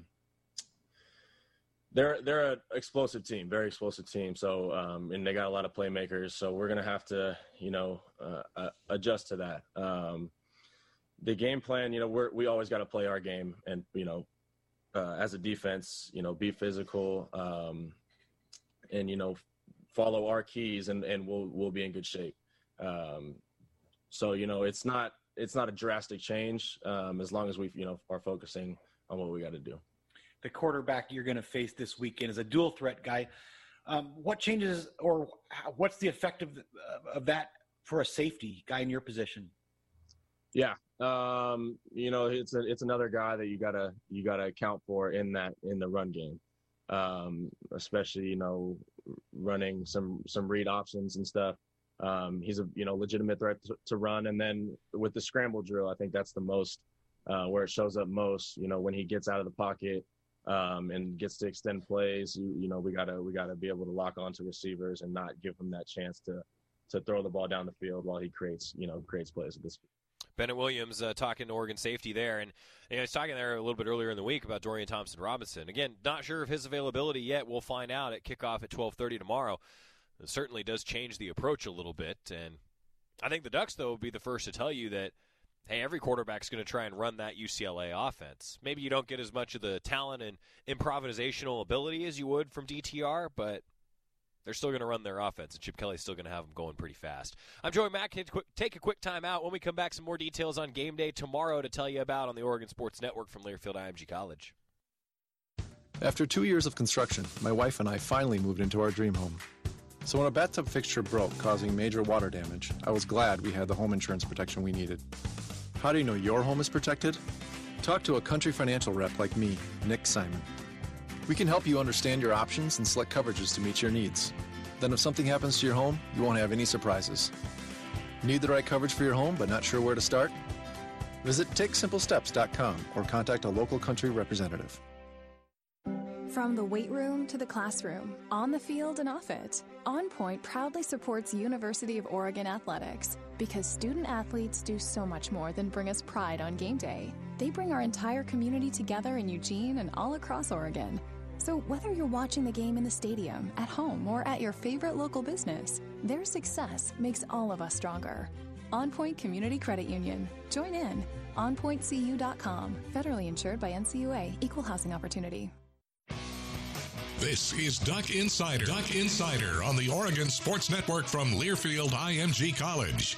they're they're an explosive team, very explosive team. So um, and they got a lot of playmakers. So we're going to have to, you know, uh, uh, adjust to that. Um, the game plan, you know, we're we always got to play our game, and you know. Uh, as a defense, you know, be physical, um, and you know, follow our keys, and, and we'll we'll be in good shape. Um, so you know, it's not it's not a drastic change um, as long as we you know are focusing on what we got to do. The quarterback you're going to face this weekend is a dual threat guy. Um, what changes, or what's the effect of of that for a safety guy in your position? Yeah. Um, you know, it's a, it's another guy that you gotta, you gotta account for in that, in the run game. Um, especially, you know, running some, some read options and stuff. Um, he's a, you know, legitimate threat to, to run. And then with the scramble drill, I think that's the most, uh, where it shows up most, you know, when he gets out of the pocket, um, and gets to extend plays, you, you know, we gotta, we gotta be able to lock onto receivers and not give him that chance to, to throw the ball down the field while he creates, you know, creates plays at this point. Bennett Williams uh, talking to Oregon safety there, and you know, he's talking there a little bit earlier in the week about Dorian Thompson-Robinson. Again, not sure of his availability yet. We'll find out at kickoff at twelve thirty tomorrow. It certainly does change the approach a little bit, and I think the Ducks, though, will be the first to tell you that, hey, every quarterback's going to try and run that U C L A offense. Maybe you don't get as much of the talent and improvisational ability as you would from D T R, but they're still going to run their offense, and Chip Kelly's still going to have them going pretty fast. I'm Joey Mack. Take a quick time out. When we come back, some more details on game day tomorrow to tell you about on the Oregon Sports Network from Learfield I M G College. After two years of construction, my wife and I finally moved into our dream home. So when a bathtub fixture broke, causing major water damage, I was glad we had the home insurance protection we needed. How do you know your home is protected? Talk to a Country Financial rep like me, Nick Simon. We can help you understand your options and select coverages to meet your needs. Then if something happens to your home, you won't have any surprises. Need the right coverage for your home but not sure where to start? Visit take simple steps dot com or contact a local Country representative. From the weight room to the classroom, on the field and off it, On Point proudly supports University of Oregon athletics because student athletes do so much more than bring us pride on game day. They bring our entire community together in Eugene and all across Oregon. So whether you're watching the game in the stadium, at home, or at your favorite local business, their success makes all of us stronger. On Point Community Credit Union. Join in. on point c u dot com. Federally insured by N C U A. Equal housing opportunity. This is Duck Insider. Duck Insider on the Oregon Sports Network from Learfield I M G College.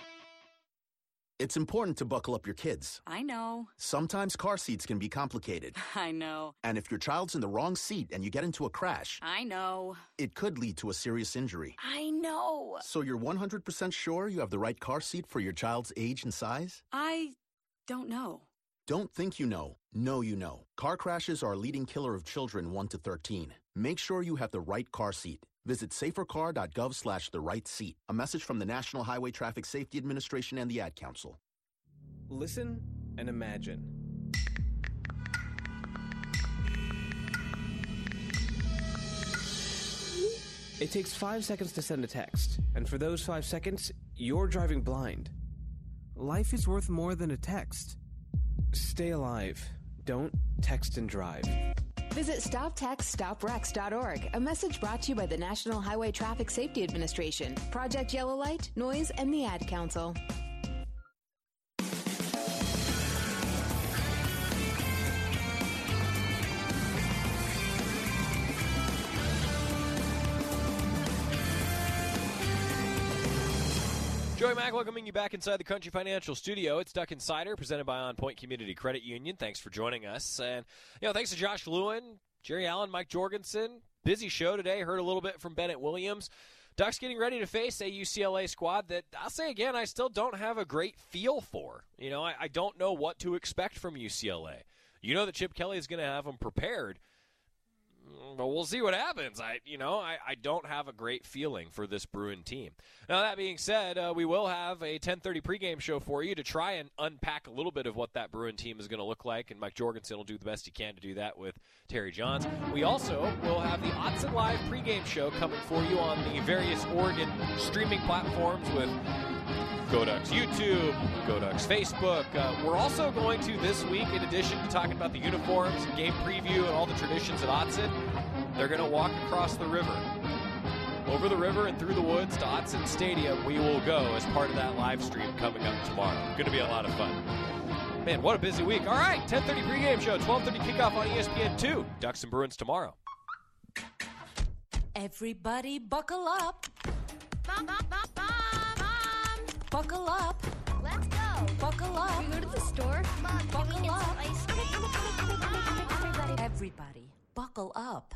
It's important to buckle up your kids. I know. Sometimes car seats can be complicated. I know. And if your child's in the wrong seat and you get into a crash, I know. It could lead to a serious injury. I know. So you're one hundred percent sure you have the right car seat for your child's age and size? I don't know. Don't think you know. Know you know. Car crashes are a leading killer of children one to thirteen. Make sure you have the right car seat. Visit safer car dot gov slash the right seat. A message from the National Highway Traffic Safety Administration and the Ad Council. Listen and imagine. It takes five seconds to send a text, and for those five seconds, you're driving blind. Life is worth more than a text. Stay alive. Don't text and drive. Visit stop text stop wrecks dot org. A message brought to you by the National Highway Traffic Safety Administration, Project Yellow Light, Noise, and the Ad Council. Joey Mack welcoming you back inside the Country Financial Studio. It's Duck Insider, presented by On Point Community Credit Union. Thanks for joining us. And, you know, thanks to Josh Lewin, Jerry Allen, Mike Jorgensen. Busy show today. Heard a little bit from Bennett Williams. Ducks getting ready to face a U C L A squad that, I'll say again, I still don't have a great feel for. You know, I, I don't know what to expect from U C L A. You know that Chip Kelly is going to have them prepared. but we'll see what happens. I, you know, I, I don't have a great feeling for this Bruin team. Now, that being said, uh, we will have a ten thirty pregame show for you to try and unpack a little bit of what that Bruin team is going to look like, and Mike Jorgensen will do the best he can to do that with Terry Johns. We also will have the Autzen Live pregame show coming for you on the various Oregon streaming platforms with GoDucks YouTube, GoDucks Facebook. Uh, we're also going to, this week, in addition to talking about the uniforms, game preview, and all the traditions at Autzen, they're going to walk across the river. Over the river and through the woods to Autzen Stadium, we will go as part of that live stream coming up tomorrow. Going to be a lot of fun. Man, what a busy week. All right, ten thirty pregame show, twelve thirty kickoff on E S P N two. Ducks and Bruins tomorrow. Everybody buckle up. Bum, bum, bum, bum, bum. Buckle up. Let's go. Buckle up. Can we go to the store? Mom, buckle can we get up. Some ice cream? Everybody, buckle up.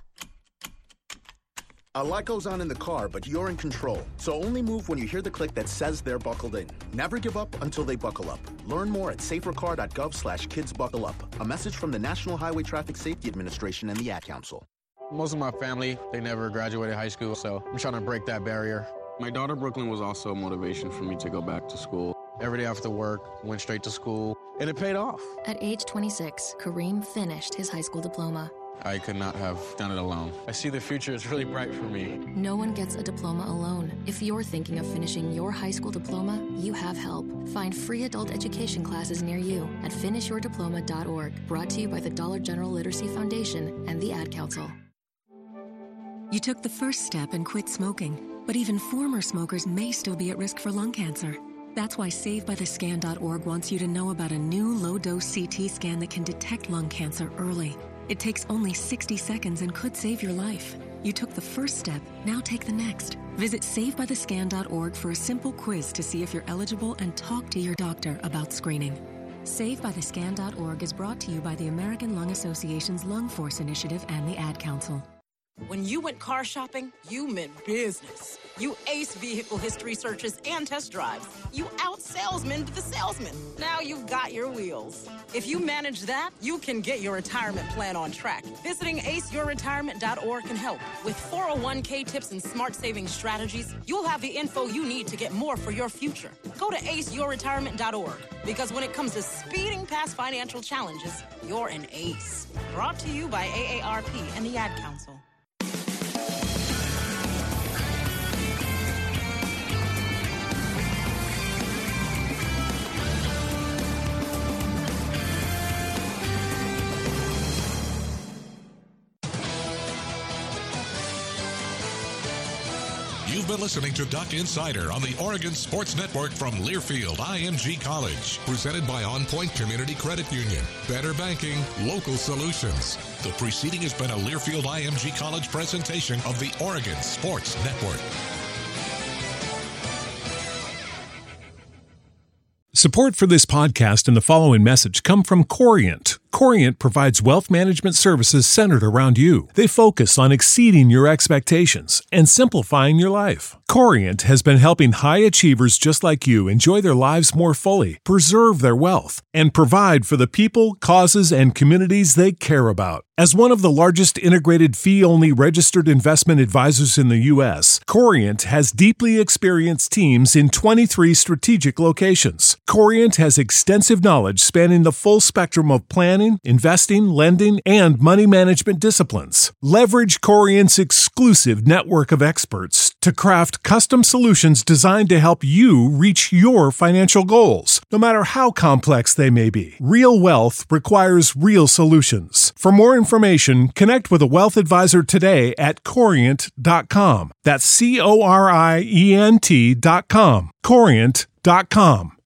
A lot goes on in the car, but you're in control. So only move when you hear the click that says they're buckled in. Never give up until they buckle up. Learn more at safercar.gov slash kids buckle up. A message from the National Highway Traffic Safety Administration and the Ad Council. Most of my family, they never graduated high school, so I'm trying to break that barrier. My daughter, Brooklyn, was also a motivation for me to go back to school. Every day after work, went straight to school, and it paid off. At age twenty-six, Kareem finished his high school diploma. I could not have done it alone. I see the future is really bright for me. No one gets a diploma alone. If you're thinking of finishing your high school diploma, you have help. Find free adult education classes near you at finish your diploma dot org. Brought to you by the Dollar General Literacy Foundation and the Ad Council. You took the first step and quit smoking, but even former smokers may still be at risk for lung cancer. That's why save by the scan dot org wants you to know about a new low-dose C T scan that can detect lung cancer early. It takes only sixty seconds and could save your life. You took the first step, now take the next. Visit save by the scan dot org for a simple quiz to see if you're eligible and talk to your doctor about screening. save by the scan dot org is brought to you by the American Lung Association's Lung Force Initiative and the Ad Council. When you went car shopping, you meant business. You aced vehicle history searches and test drives. You out-salesmaned the salesman. Now you've got your wheels. If you manage that, you can get your retirement plan on track. Visiting ace your retirement dot org can help. With four oh one k tips and smart saving strategies, you'll have the info you need to get more for your future. Go to ace your retirement dot org, because when it comes to speeding past financial challenges, you're an ace. Brought to you by A A R P and the Ad Council. You've been listening to Duck Insider on the Oregon Sports Network from Learfield I M G College, presented by On Point Community Credit Union. Better banking, local solutions. The preceding has been a Learfield I M G College presentation of the Oregon Sports Network. Support for this podcast and the following message come from Corient. Corient provides wealth management services centered around you. They focus on exceeding your expectations and simplifying your life. Corient has been helping high achievers just like you enjoy their lives more fully, preserve their wealth, and provide for the people, causes, and communities they care about. As one of the largest integrated fee-only registered investment advisors in the U S, Corient has deeply experienced teams in twenty-three strategic locations. Corient has extensive knowledge spanning the full spectrum of planning, investing, lending, and money management disciplines. Leverage Corient's exclusive network of experts to craft custom solutions designed to help you reach your financial goals, no matter how complex they may be. Real wealth requires real solutions. For more information, connect with a wealth advisor today at corient dot com. That's C O R I E N T dot com. corient dot com.